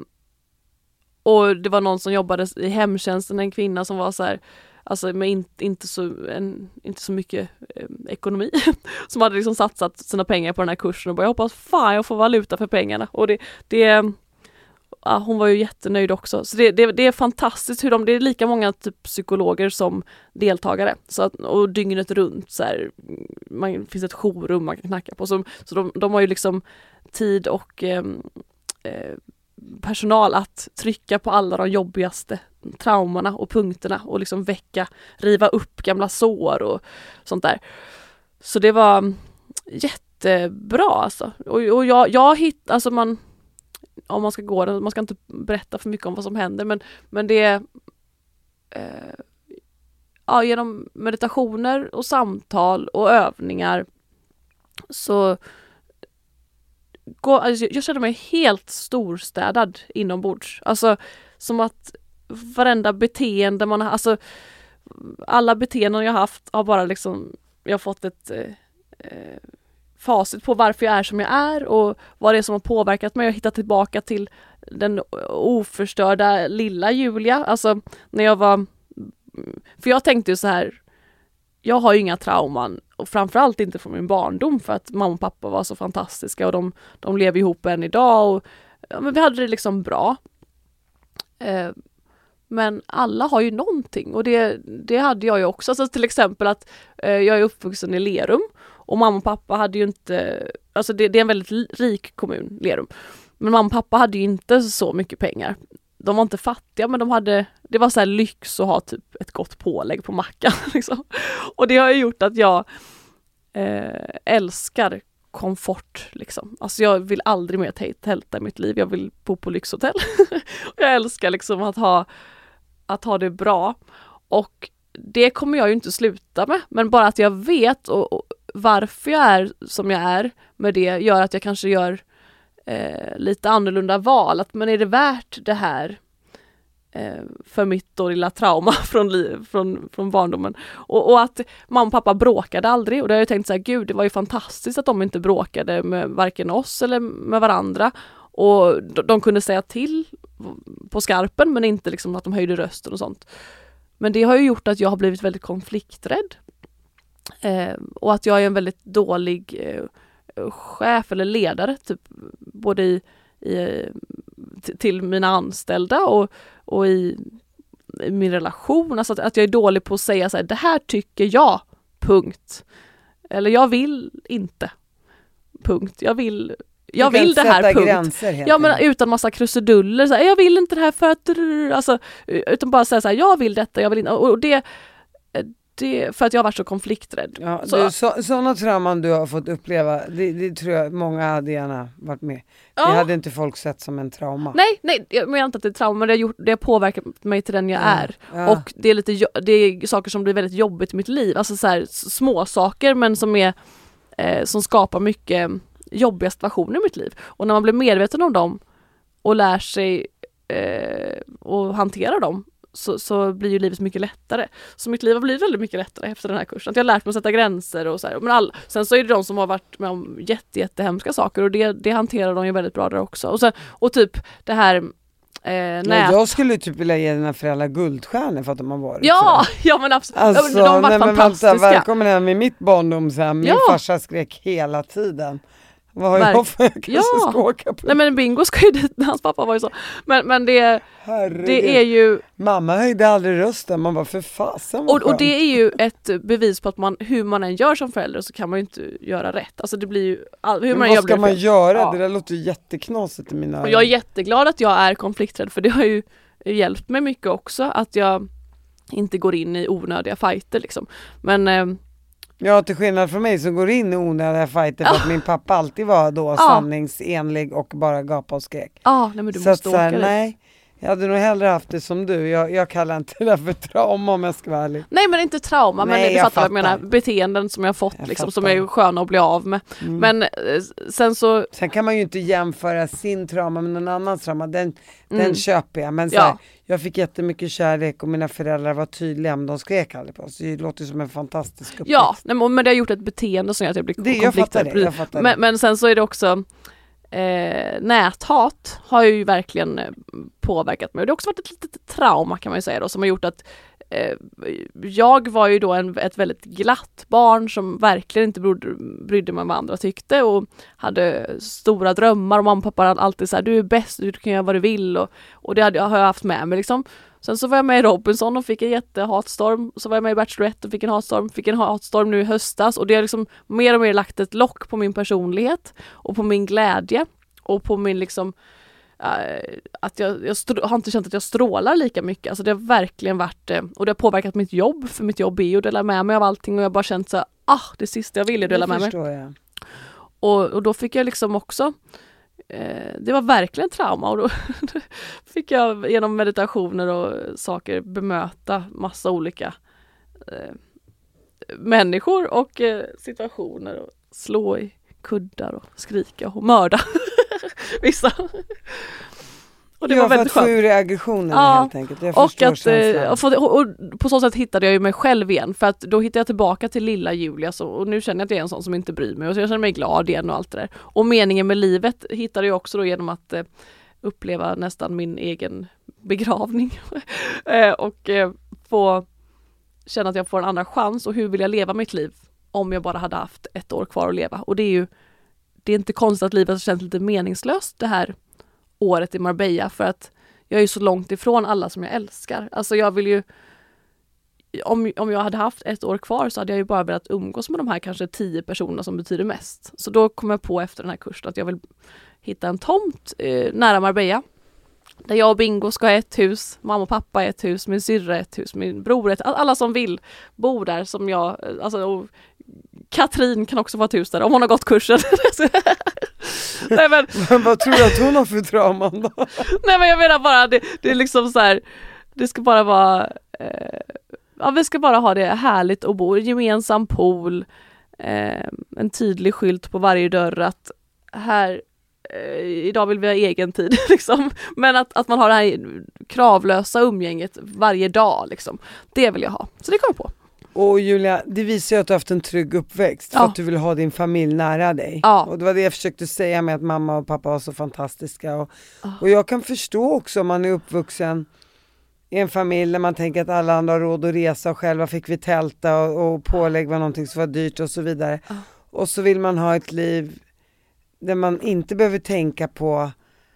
och det var någon som jobbade i hemtjänsten, en kvinna som var så här, alltså med in, inte, så, en, inte så mycket eh, ekonomi, som hade liksom satsat sina pengar på den här kursen och bara, jag hoppas fan jag får valuta för pengarna. Och det, det ja, hon var ju jättenöjd också. Så det, det, det är fantastiskt hur de, det är lika många typ psykologer som deltagare. Så att, och dygnet runt så här, man, det finns ett jourrum man kan knacka på. Så, så de, de har ju liksom tid och eh, eh, personal att trycka på alla de jobbigaste traumorna och punkterna och liksom väcka, riva upp gamla sår och sånt där. Så det var jättebra alltså. Och, och jag, jag hitt, alltså man, om man ska gå den, man ska inte berätta för mycket om vad som händer, men, men det är eh, ja, genom meditationer och samtal och övningar så gå, alltså jag kände mig helt storstädad inombords. Alltså som att varenda beteende man har, alltså alla beteenden jag haft har bara liksom, jag har fått ett eh, facit på varför jag är som jag är och vad det är som har påverkat mig. Jag har hittat tillbaka till den oförstörda lilla Julia. Alltså när jag var... För jag tänkte ju så här, jag har ju inga trauman och framförallt inte från min barndom för att mamma och pappa var så fantastiska och de, de lever ihop än idag och ja, men vi hade det liksom bra. Eh, men alla har ju någonting och det, det hade jag ju också. Alltså till exempel att eh, jag är uppvuxen i Lerum och mamma och pappa hade ju inte, alltså det, det är en väldigt rik kommun, Lerum. Men mamma och pappa hade ju inte så mycket pengar. De var inte fattiga men de hade, det var så här lyx att ha typ ett gott pålägg på mackan. Liksom. Och det har ju gjort att jag eh, älskar komfort. Liksom. Alltså jag vill aldrig mer tälta i mitt liv. Jag vill bo på lyxhotell. Jag älskar liksom att ha, att ha det bra. Och det kommer jag ju inte sluta med. Men bara att jag vet och, och varför jag är som jag är med det gör att jag kanske gör Eh, lite annorlunda val. Att, men är det värt det här eh, för mitt då lilla trauma från, liv, från, från barndomen? Och, och att mamma och pappa bråkade aldrig. Och då har jag tänkt så här, gud det var ju fantastiskt att de inte bråkade med varken oss eller med varandra. Och de, de kunde säga till på skarpen men inte liksom att de höjde rösten och sånt. Men det har ju gjort att jag har blivit väldigt konflikträdd. Eh, och att jag är en väldigt dålig eh, chef eller ledare typ både i, i t- till mina anställda och, och i, i min relation, alltså att, att jag är dålig på att säga så här, det här tycker jag, punkt, eller jag vill inte, punkt, jag vill jag vill det här, punkt. Gränser, ja men utan massa krusiduller så här, jag vill inte det här för att alltså, utan bara säga så här, jag vill detta, jag vill inte, och det Det, för att jag har varit så konflikträdd. Ja, så, du, så, sådana trauman du har fått uppleva, det, det tror jag många hade gärna varit med. ja. Det hade inte folk sett som en trauma. Nej, nej jag menar inte att det är trauma, men det har, gjort, det har påverkat mig till den jag ja. är. Ja. Och det är, lite, det är saker som blir väldigt jobbigt i mitt liv. Alltså så här, små saker men som, är, eh, som skapar mycket jobbiga situationer i mitt liv. Och när man blir medveten om dem och lär sig eh, och hantera dem Så, så blir ju livet mycket lättare. Så mitt liv har blivit väldigt mycket lättare efter den här kursen. Att jag har lärt mig att sätta gränser och så här. Men all, sen så är det de som har varit med om jätte, jättehemska saker och det, det hanterar de ju väldigt bra där också. Och, sen, och typ det här eh, nät... Jag skulle typ vilja ge dina föräldrar guldstjärnor för att de har varit Ja, ja men absolut. alltså, de har varit nej, fantastiska. Men vänta, välkommen hem i mitt barndomshem. Min ja. farsa skrek hela tiden. Vad har Verk- jag för jag kanske ja. ska åka på? Nej men Bingo ska ju dit, hans pappa var ju så. Men, men det, det är ju... Mamma höjde aldrig rösten, man bara för fasen. Och, och det är ju ett bevis på att man, hur man än gör som förälder så kan man ju inte göra rätt. Alltså det blir ju... All, hur men man vad gör ska man fel. göra? Ja. Det där låter ju jätteknasigt i mina Och jag är jätteglad att jag är konflikträdd för det har ju hjälpt mig mycket också. Att jag inte går in i onödiga fighter liksom. Men... Eh, Ja, till skillnad från mig som går in i onödiga fighter för att min pappa alltid var då ja. sanningsenlig och bara gapa och skrek. Ja, nej men du så måste att, så här, åka nej, jag hade nog hellre haft det som du. Jag, jag kallar inte det för trauma om jag ska vara ärlig. Nej men inte trauma, nej, men du jag fattar vad jag fattar. menar. Beteenden som jag har fått jag liksom, fattar. som är ju sköna att bli av med. Mm. Men eh, sen så... Sen kan man ju inte jämföra sin trauma med någon annans trauma. Den, mm. den köper jag. Men så ja. här, jag fick jättemycket kärlek och mina föräldrar var tydliga, men de skrek aldrig på oss. Det låter som en fantastisk uppväxt. Ja, nej, men det har gjort ett beteende som gör att jag blir konfliktad. Jag fattar det, jag fattar men, det. men sen så är det också eh, näthat har ju verkligen påverkat mig. Och det har också varit ett litet trauma kan man ju säga då, som har gjort att eh, jag var ju då en, ett väldigt glatt barn som verkligen inte brydde, brydde mig om vad andra tyckte och hade stora drömmar och mamma och pappa hade alltid så här, du är bäst, du kan göra vad du vill och, och det hade, har jag haft med mig liksom. Sen så var jag med i Robinson och fick en jättehatstorm. Så var jag med i Bachelorette och fick en hatstorm. Fick en hatstorm nu i höstas. Och det har liksom mer och mer lagt ett lock på min personlighet. Och på min glädje. Och på min liksom... Äh, att jag, jag str- har inte känt att jag strålar lika mycket. Alltså det har verkligen varit... Äh, och det har påverkat mitt jobb. För mitt jobb är ju att dela med mig av allting. Och jag har bara känt så här, ah, det sista jag vill är att dela med mig. Jag. Och, och då fick jag liksom också... Eh, det var verkligen trauma och då fick jag genom meditationer och saker bemöta massa olika eh, människor och eh, situationer och slå i kuddar och skrika och mörda vissa. Och det ja, var väldigt för att skönt. få ur aggressionen Ja, helt enkelt. Jag och, förstår att, känslan. och, få, och, och på så sätt hittade jag ju mig själv igen. För att då hittade jag tillbaka till lilla Julia. Så, och nu känner jag att jag är en sån som inte bryr mig. Och så jag känner mig glad igen och allt det där. Och meningen med livet hittade jag också då genom att eh, uppleva nästan min egen begravning. eh, och eh, få känna att jag får en andra chans. Och hur vill jag leva mitt liv om jag bara hade haft ett år kvar att leva. Och det är ju det är inte konstigt att livet har känts lite meningslöst det här året i Marbella, för att jag är ju så långt ifrån alla som jag älskar. Alltså jag vill ju, om, om jag hade haft ett år kvar så hade jag ju bara velat umgås med de här kanske tio personerna som betyder mest. Så då kom jag på efter den här kursen att jag vill hitta en tomt eh, nära Marbella. Där jag och Bingo ska ha ett hus, mamma och pappa ett hus, min syrra ett hus, min bror ett, alla som vill bo där som jag, alltså och Katrin kan också få ett hus där om hon har gått kursen. Nej, men, men vad tror du att hon har för trauman då? Nej men jag menar bara, det, det är liksom så här, det ska bara vara, eh, ja vi ska bara ha det härligt att bo, gemensam pool, eh, en tydlig skylt på varje dörr att här, eh, idag vill vi ha egen tid liksom. Men att, att man har det här kravlösa umgänget varje dag liksom, det vill jag ha, så det kommer jag på. Och Julia, det visar ju att du har haft en trygg uppväxt för ja. att du vill ha din familj nära dig. Ja. Och det var det jag försökte säga med att mamma och pappa var så fantastiska. Och, ja. och jag kan förstå också om man är uppvuxen i en familj där man tänker att alla andra har råd att resa och själva fick vi tälta och, och pålägg var någonting som var dyrt och så vidare. Ja. Och så vill man ha ett liv där man inte behöver tänka på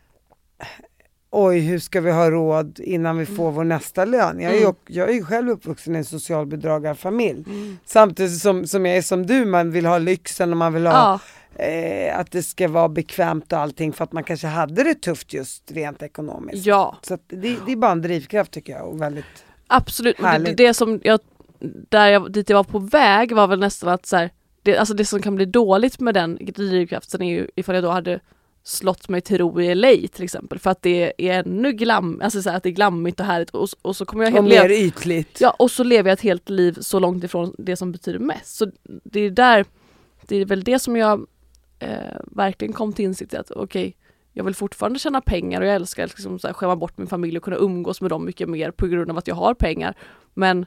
oj, hur ska vi ha råd innan vi får mm. vår nästa lön? Jag är ju, jag är ju själv uppvuxen i en socialbidragarfamilj. Mm. Samtidigt som, som jag är som du, man vill ha lyxen och man vill ha ja. eh, att det ska vara bekvämt och allting för att man kanske hade det tufft just rent ekonomiskt. Ja. Så att det, det är bara en drivkraft tycker jag och väldigt absolut. Det, det som jag, där jag, dit jag var på väg var väl nästan att så här, det, alltså det som kan bli dåligt med den drivkraften är ju ifall jag då hade slått mig till ro i L A till exempel, för att det är ännu glam, alltså så här, att det är glammigt och härligt och, och så kommer jag helt mer ytligt. Ja, och så lever jag ett helt liv så långt ifrån det som betyder mest. Så det är där, det är väl det som jag eh, verkligen kom till insikt att okej, okay, jag vill fortfarande tjäna pengar och jag älskar liksom så här, skämma bort min familj och kunna umgås med dem mycket mer på grund av att jag har pengar, men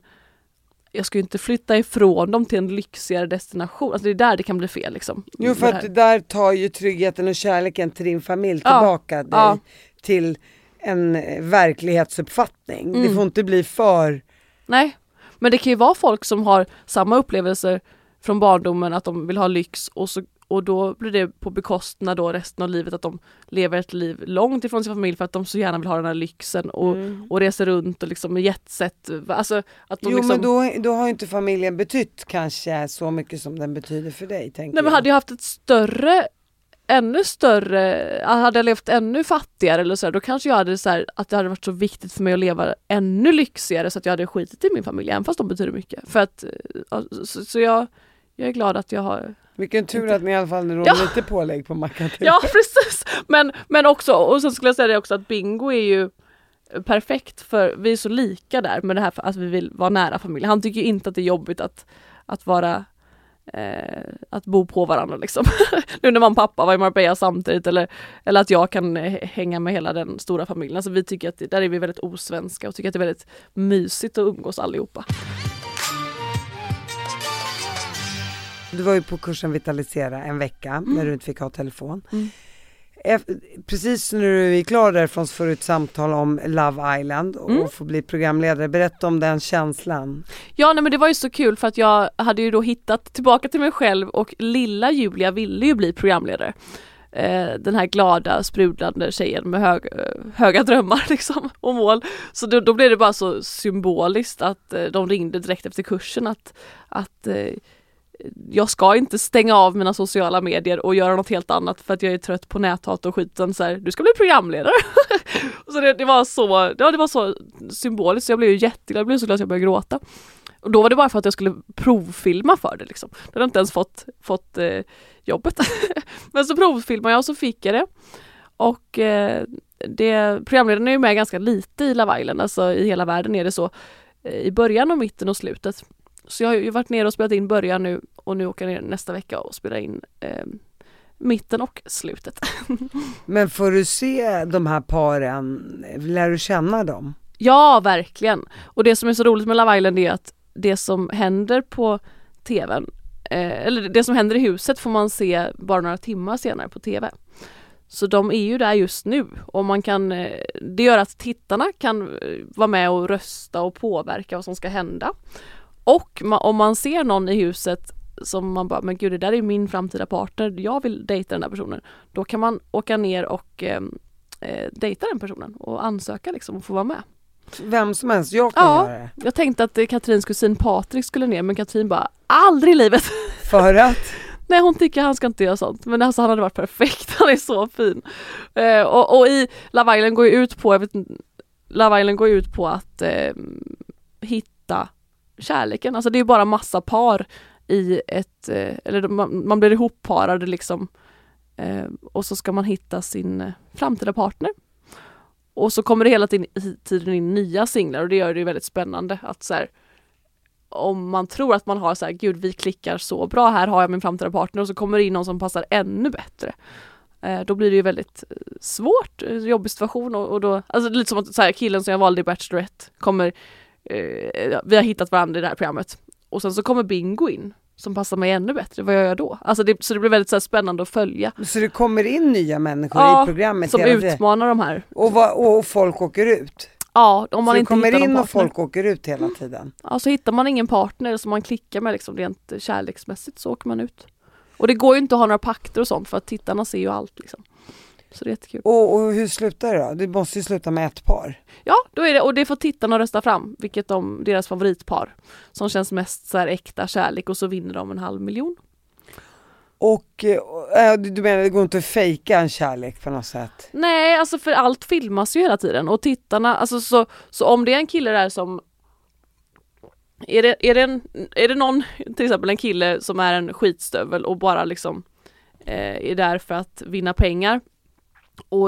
jag ska ju inte flytta ifrån dem till en lyxigare destination. Alltså det är där det kan bli fel liksom. Jo, för att där tar ju tryggheten och kärleken till din familj ja. tillbaka dig ja. till en verklighetsuppfattning. Mm. Det får inte bli för... Nej, men det kan ju vara folk som har samma upplevelser från barndomen att de vill ha lyx och så och då blir det på bekostnad då resten av livet att de lever ett liv långt ifrån sin familj för att de så gärna vill ha den här lyxen och, mm. och reser runt och liksom med jetset. Alltså att de jo liksom... men då, då har ju inte familjen betytt kanske så mycket som den betyder för dig. Nej men hade jag haft ett större, ännu större, hade jag levt ännu fattigare eller så här, då kanske jag hade så här, att det hade varit så viktigt för mig att leva ännu lyxigare så att jag hade skitit i min familj även fast de betyder mycket. För att, så, så jag, jag är glad att jag har... Vilken tur att ni i alla fall råder ja. lite pålägg på mackan. Ja, precis. Men, men också, och sen skulle jag säga det också att Bingo är ju perfekt för vi är så lika där med det här för att vi vill vara nära familj. Han tycker inte att det är jobbigt att, att vara eh, att bo på varandra liksom. Nu när man och pappa var i Marbella samtidigt eller, eller att jag kan hänga med hela den stora familjen. Alltså vi tycker att det, där är vi väldigt osvenska och tycker att det är väldigt mysigt att umgås allihopa. Du var ju på kursen Vitalisera en vecka mm. när du inte fick ha telefon. Mm. Efter, precis när du är klar därifrån så får du ett samtal om Love Island och mm. får bli programledare. Berätta om den känslan. Ja, nej, men det var ju så kul för att jag hade ju då hittat tillbaka till mig själv och lilla Julia ville ju bli programledare. Eh, den här glada, sprudlande tjejen med hög, höga drömmar liksom, och mål. Så då, då blev det bara så symboliskt att eh, de ringde direkt efter kursen att, att eh, jag ska inte stänga av mina sociala medier och göra något helt annat för att jag är trött på näthat och skiten så här, du ska bli programledare. Så det, det var så ja, det var så symboliskt så jag blev ju jätteglad, jag blev så glad att jag började gråta. Och då var det bara för att jag skulle provfilma för det liksom. Jag hade inte ens fått, fått eh, jobbet. Men så provfilmade jag och så fick jag det. Och eh, det, programledaren är ju med ganska lite i Love Island, alltså i hela världen är det så eh, i början och mitten och slutet. Så jag har ju varit ner och spelat in början nu och nu åker jag ner nästa vecka och spelar in eh, mitten och slutet. Men får du se de här paren, lär du känna dem? Ja, verkligen. Och det som är så roligt med Love Island är att det som händer på tvn, eh, eller det som händer i huset får man se bara några timmar senare på tv. Så de är ju där just nu och man kan, eh, det gör att tittarna kan eh, vara med och rösta och påverka vad som ska hända. Och ma- om man ser någon i huset som man bara, men gud, det där är min framtida partner, jag vill dejta den där personen, då kan man åka ner och eh, eh, dejta den personen och ansöka liksom och få vara med. Vem som helst, jag kan Ja, göra det. jag tänkte att Katrins kusin Patrik skulle ner, men Katrin bara, aldrig i livet. För att? Nej, hon tycker han ska inte göra sånt, men alltså han hade varit perfekt, han är så fin. Eh, och, och i Love Island går ju ut på, jag vet inte, Love Island går ju ut på att eh, hitta kärleken, alltså det är bara massa par i ett, eh, eller man, man blir ihopparade liksom, eh, och så ska man hitta sin eh, framtida partner. Och så kommer det hela tiden in nya singlar och det gör det ju väldigt spännande att så här, om man tror att man har så här, gud vi klickar så bra, här har jag min framtida partner, och så kommer det in någon som passar ännu bättre. Eh, då blir det ju väldigt svårt, jobbig situation och, och då, alltså lite som att så här, killen som jag valde i Bachelorette kommer, eh, vi har hittat varandra i det här programmet och sen så kommer Bingo in som passar mig ännu bättre, vad gör jag då? Alltså det, så det blir väldigt så här, spännande att följa. Så det kommer in nya människor ja, i programmet som hela utmanar de här. Och, va, och folk åker ut? Ja, om man så det inte kommer hittar in någon och folk åker ut hela tiden? Ja, så hittar man ingen partner som man klickar med liksom, rent kärleksmässigt, så åker man ut. Och det går ju inte att ha några pakter och sånt för att tittarna ser ju allt liksom. Så det är jättekul. Och, och hur slutar det då? Det måste ju sluta med ett par. Ja, då är det, och det får tittarna rösta fram, vilket de, deras favoritpar som känns mest så här äkta kärlek, och så vinner de en halv miljon. Och äh, du menar det går inte att fejka en kärlek på något sätt? Nej, alltså för allt filmas ju hela tiden och tittarna, alltså så, så om det är en kille där som är det, är det, en, är det någon, till exempel en kille som är en skitstövel och bara liksom eh, är där för att vinna pengar och,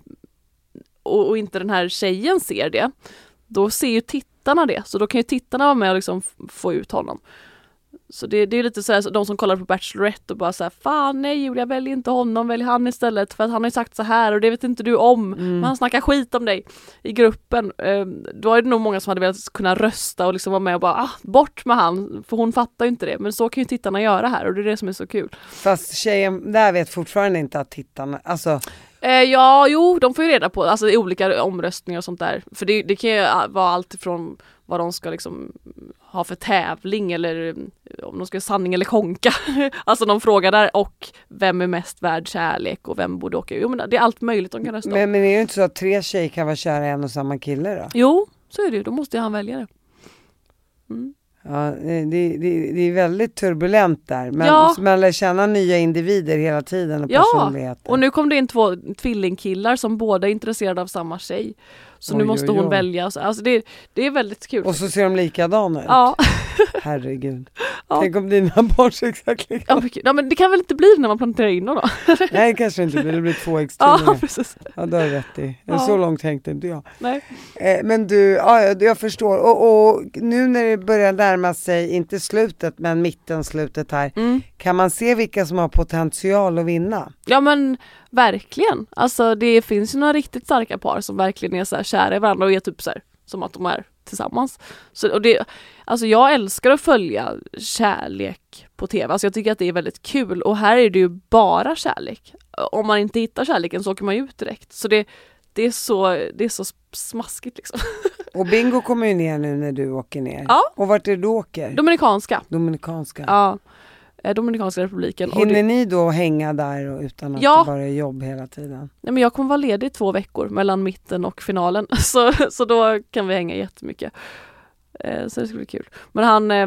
och, och inte den här tjejen ser det, då ser ju tittarna det, så då kan ju tittarna vara med och liksom få ut honom. Så det, det är lite så här, de som kollar på Bachelorette och bara så här, fan nej Julia, välj inte honom, välj han istället, för att han har ju sagt så här och det vet inte du om, mm. men han snackar skit om dig i gruppen. Ehm, då är det nog många som hade velat kunna rösta och liksom vara med och bara, ah, bort med han, för hon fattar ju inte det, men så kan ju tittarna göra här och det är det som är så kul. Fast tjejen där vet fortfarande inte att tittarna, alltså... Eh, ja, jo, de får ju reda på, alltså i olika omröstningar och sånt där, för det, det kan ju vara allt ifrån vad de ska liksom ha för tävling eller om de ska sanning eller konka. Alltså de frågar där, och vem är mest värd kärlek och vem borde åka. Jo, men det är allt möjligt de kan rösta om. Men, men är det inte så att tre tjejer kan vara kära i en och samma kille då? Jo, så är det ju. Då måste han välja det. Mm. Ja, det, det, det är väldigt turbulent där. Men ja. man lär känna nya individer hela tiden och ja, personligheter. Och nu kom det in två tvillingkillar som båda är intresserade av samma tjej. Så oj, nu måste oj, hon oj. välja. Alltså det, det är väldigt kul. Och så ser de likadana ut. Ja. Herregud. Ja. Tänk om dina barn ser exakt likadana. Ja, ja, men det kan väl inte bli när man planterar in dem då? Nej, kanske inte. Det blir två extremer. Ja, precis. Ja, det har rätt i. Ja. Så långt tänkte inte jag. Nej. Eh, men du, ja, jag förstår. Och, och nu när det börjar närma sig, inte slutet, men mitten slutet här. Mm. Kan man se vilka som har potential att vinna? Ja, men verkligen. Alltså det finns ju några riktigt starka par som verkligen är så här kära i varandra och är typ så här, som att de är tillsammans. Så, och det, alltså jag älskar att följa kärlek på tv. Alltså jag tycker att det är väldigt kul. Och här är det ju bara kärlek. Om man inte hittar kärleken så åker man ju ut direkt. Så det, det, är, så, det är så smaskigt liksom. Och Bingo kommer ju ner nu när du åker ner. Ja. Och vart är du åker? Dominikanska. Dominikanska. Ja. Dominikanska republiken. Hinner och det, ni då hänga där och utan att ja. det bara är jobb hela tiden? Nej, men jag kommer vara ledig i två veckor mellan mitten och finalen. Så, så då kan vi hänga jättemycket. Eh, så det ska bli kul. Men han... Eh,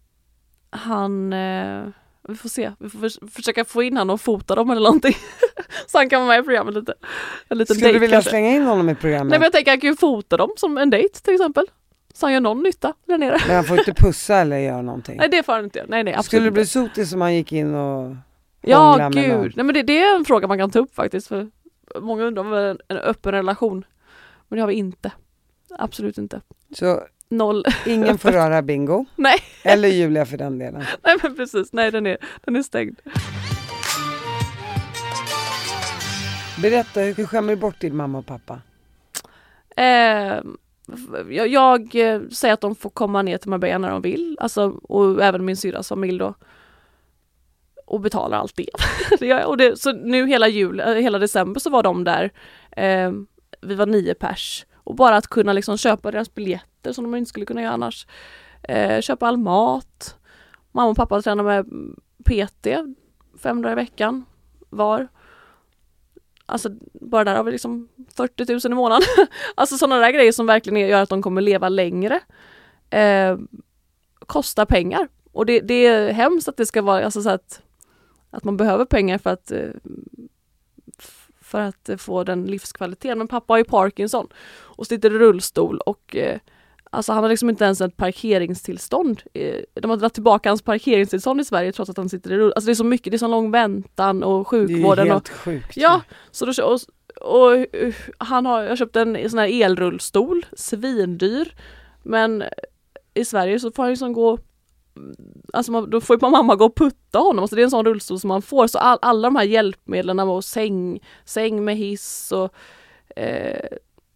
han eh, vi får se. Vi får för, försöka få in han och fota dem eller någonting. Så han kan vara med i programmet lite. En liten Skulle dejt, du vilja kanske. slänga in honom i programmet? Nej, men jag tänker att jag kan ju fota dem som en dejt till exempel. Så han gör någon nytta där nere. Men han får inte pussa eller göra någonting? Nej, det får han inte göra. Nej, nej, absolut Skulle det bli inte. sotigt som han gick in och Ja, hånglade med någon? gud. Nej, men det, det är en fråga man kan ta upp faktiskt. För många undrar om vi har en, en öppen relation. Men det har vi inte. Absolut inte. Så Noll. ingen får röra Bingo? Nej. Eller Julia för den delen? Nej, men precis. Nej, den är, den är stängd. Berätta, hur skämmer du bort din mamma och pappa? Eh, jag, jag eh, säger att de får komma ner till Marbella när de vill. Alltså, och även min syrras familj då. Och betalar allt det. det gör jag. Och det, så nu hela jul, hela december så var de där. Eh, vi var nio pers. Och bara att kunna liksom köpa deras biljetter som de inte skulle kunna göra annars. Eh, köpa all mat. Mamma och pappa tränar med P T fem dagar i veckan var. Alltså bara där har vi liksom fyrtio tusen i månaden. Alltså sådana där grejer som verkligen gör att de kommer leva längre. Eh, kostar pengar. Och det, det är hemskt att det ska vara alltså så att, att man behöver pengar för att eh, för att få den livskvaliteten. Men pappa har ju Parkinson och sitter i rullstol och eh, alltså han har liksom inte ens ett parkeringstillstånd. De har dragit tillbaka hans parkeringstillstånd i Sverige trots att han sitter i rullstol. Alltså det är så mycket, det är så lång väntan och sjukvården. Det är helt och, sjukt. Ja, så då, och, och han har, jag köpt en sån här elrullstol, svindyr. Men i Sverige så får han ju liksom gå, alltså man, då får ju mamma gå och putta honom. Alltså det är en sån rullstol som man får. Så all, alla de här hjälpmedlen och säng, säng med hiss och eh,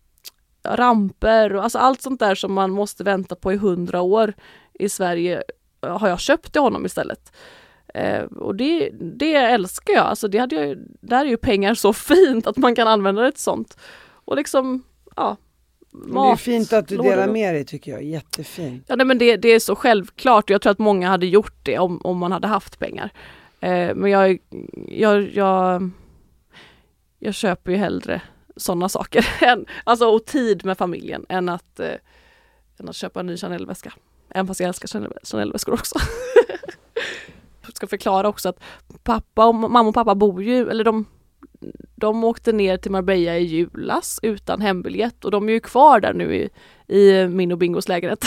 ramper och alltså allt sånt där som man måste vänta på i hundra år i Sverige har jag köpt till honom istället. Eh, och det, det älskar jag. Alltså det hade jag, där är ju pengar så fint att man kan använda det till sånt. Och liksom, ja. Mat, det är fint att du delar lådor. med dig tycker jag. Jättefint. Ja, nej, men det, det är så självklart. Jag tror att många hade gjort det om, om man hade haft pengar. Eh, men jag, jag, jag, jag köper ju hellre sådana saker än, alltså, och tid med familjen än att, eh, än att köpa en ny Chanel-väska. Även fast jag älskar Chanel, Chanel-väskor också. Jag ska förklara också att pappa och mamma och pappa bor ju, eller de, de åkte ner till Marbella i julas utan hembiljett och de är ju kvar där nu i, i min och Bingos lägenhet.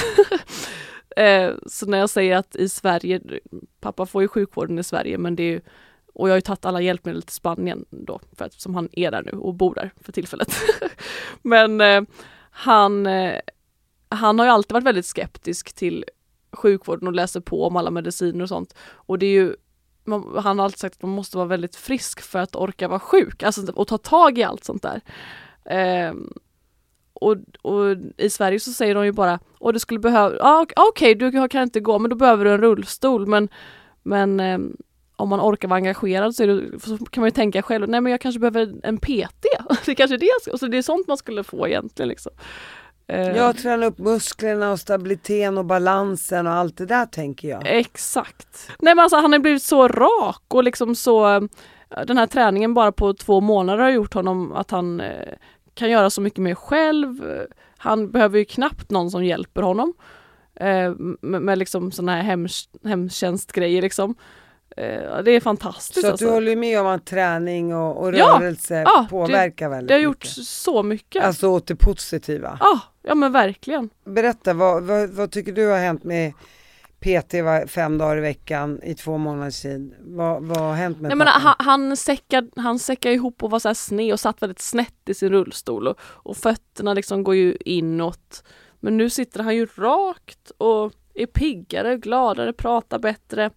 eh, så när jag säger att i Sverige, pappa får ju sjukvården i Sverige men det är ju, och jag har ju tagit alla hjälpmedel till Spanien då, för att, som han är där nu och bor där för tillfället. Men eh, han, eh, han har ju alltid varit väldigt skeptisk till sjukvården och läser på om alla mediciner och sånt. Och det är ju, man, han har alltid sagt att man måste vara väldigt frisk för att orka vara sjuk. Alltså och ta tag i allt sånt där. Eh, och, och i Sverige så säger de ju bara, åh du skulle behöva, ah, okej okay, du kan inte gå men då behöver du en rullstol. Men, men eh, om man orkar vara engagerad så, är det, så kan man ju tänka själv, nej men jag kanske behöver en P T. Det kanske är det, så det är sånt man skulle få egentligen liksom. Jag tränar upp musklerna och stabiliteten och balansen och allt det där tänker jag. Exakt. Nej men alltså han har blivit så rak och liksom så, den här träningen bara på två månader har gjort honom att han eh, kan göra så mycket mer själv. Han behöver ju knappt någon som hjälper honom eh, med, med liksom såna här hem, hemtjänstgrejer liksom. Det är fantastiskt. Så att alltså. du håller med om att träning och, och ja, rörelse ja, påverkar det, väldigt det har gjort mycket. Så mycket. Alltså åt det positiva. Ja, ja men verkligen. Berätta, vad, vad, vad tycker du har hänt med P T var fem dagar i veckan i två månaders tid? Vad, vad har hänt med Nej, pappa? men han, han, säckade, han säckade ihop och var så här sned och satt väldigt snett i sin rullstol och, och fötterna liksom går ju inåt. Men nu sitter han ju rakt och är piggare, gladare, pratar bättre.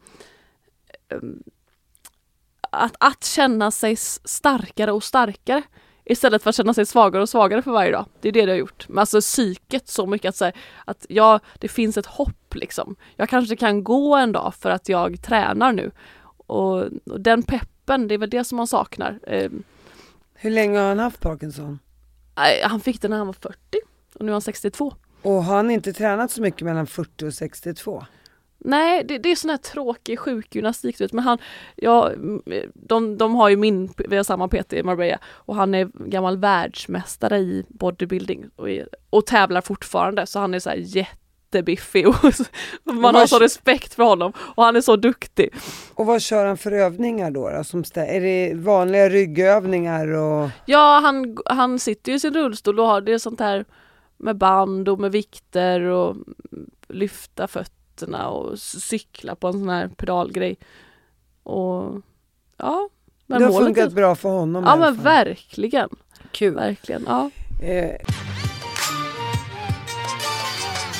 Att, att känna sig starkare och starkare istället för att känna sig svagare och svagare för varje dag. Det är det det har gjort. Men alltså psyket så mycket att säga att ja, det finns ett hopp liksom. Jag kanske kan gå en dag för att jag tränar nu. Och, och den peppen, det är väl det som man saknar. Hur länge har han haft Parkinson? Han fick det när han var fyrtio och nu är han sextiotvå. Och har han inte tränat så mycket mellan fyrtio och sextiotvå? Nej, det, det är sån här tråkig sjukgymnastik. Men han, ja, de, de har ju min, vi har samma P T i Marbella och han är gammal världsmästare i bodybuilding och, och tävlar fortfarande. Så han är så här jättebiffig och man har så respekt för honom och han är så duktig. Och vad kör han för övningar då? då som stä- är det vanliga ryggövningar? Och... Ja, han, han sitter ju i sin rullstol och har det sånt här med band och med vikter och lyfta fötter och cykla på en sån här pedalgrej. Och ja, men det har målet funkat är... bra för honom. Ja, men verkligen. Kul. Verkligen, ja. Eh.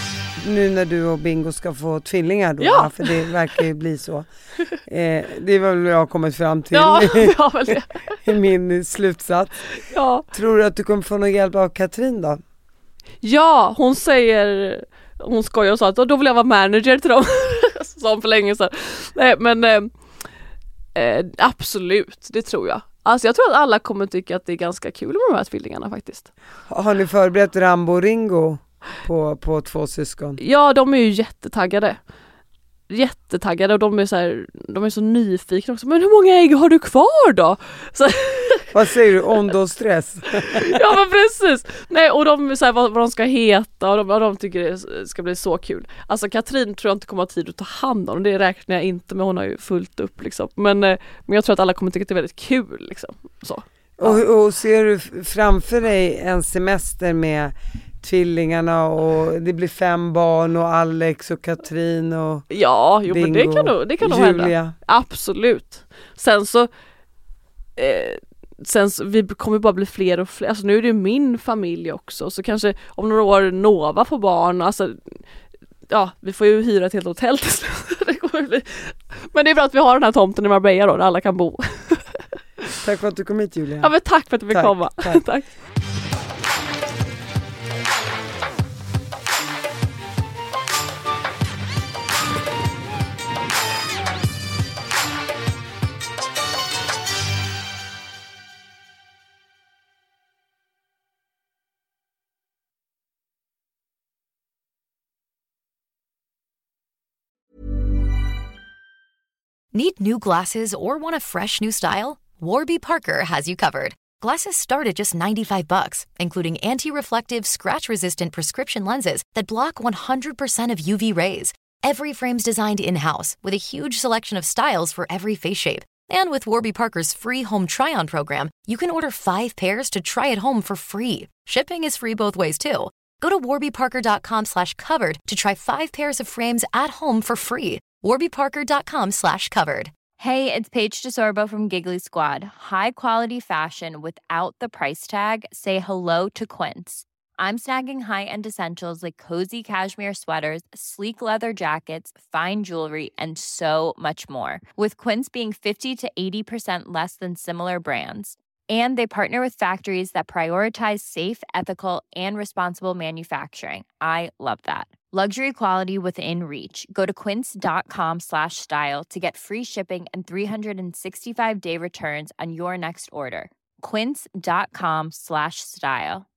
nu när du och Bingo ska få tvillingar då, Ja. för det verkar ju bli så. Eh, det var väl jag har kommit fram till Ja, ja väl det. i min slutsats. Ja. Tror du att du kommer få någon hjälp av Katrin då? Ja, hon säger, hon skojar och sa att då vill jag vara manager till dem. Som för länge sedan. Nej, men eh, eh, absolut, det tror jag. Alltså jag tror att alla kommer tycka att det är ganska kul med de här tvillingarna faktiskt. Har ni förberett Rambo och Ringo på, på två syskon? Ja, de är ju jättetaggade. Jättetaggade och de är så här, de är så nyfikna också. Men hur många ägg har du kvar då? Så, Vad säger du? Onda och stress? ja men precis. Nej, och de är så här, vad, vad de ska heta och de, och de tycker det ska bli så kul. Alltså Katrin tror jag inte kommer ha tid att ta hand om. Det räknar jag inte med, hon har ju fullt upp liksom. Men, eh, men jag tror att alla kommer tycka att det är väldigt kul liksom. Så. Ja. Och, och ser du framför dig en semester med tvillingarna och det blir fem barn och Alex och Katrin och Ja, jo, men det kan nog, det kan nog hända. Julia? Absolut. Sen så eh, sen så, vi kommer bara bli fler och fler. Alltså nu är det ju min familj också. Så kanske om några år Nova får barn. Alltså, ja, vi får ju hyra ett helt hotell till slut. Det kommer bli. Men det är bra att vi har den här tomten i Marbella då, där alla kan bo. Tack för att du kom hit, Julia. Ja, men tack för att du fick Tack, komma. tack. Tack. Need new glasses or want a fresh new style? Warby Parker has you covered. Glasses start at just ninety-five bucks, including anti-reflective, scratch-resistant prescription lenses that block one hundred percent of U V rays. Every frame's designed in-house with a huge selection of styles for every face shape. And with Warby Parker's free home try-on program, you can order five pairs to try at home for free. Shipping is free both ways too. Go to warbyparker.com slash covered to try five pairs of frames at home for free. warbyparker.com slash covered. Hey, it's Paige DeSorbo from Giggly Squad. High quality fashion without the price tag. Say hello to Quince. I'm snagging high-end essentials like cozy cashmere sweaters, sleek leather jackets, fine jewelry, and so much more. With Quince being fifty to eighty percent less than similar brands. And they partner with factories that prioritize safe, ethical, and responsible manufacturing. I love that. Luxury quality within reach. Go to quince.com slash style to get free shipping and three sixty-five day returns on your next order. Quince.com slash style.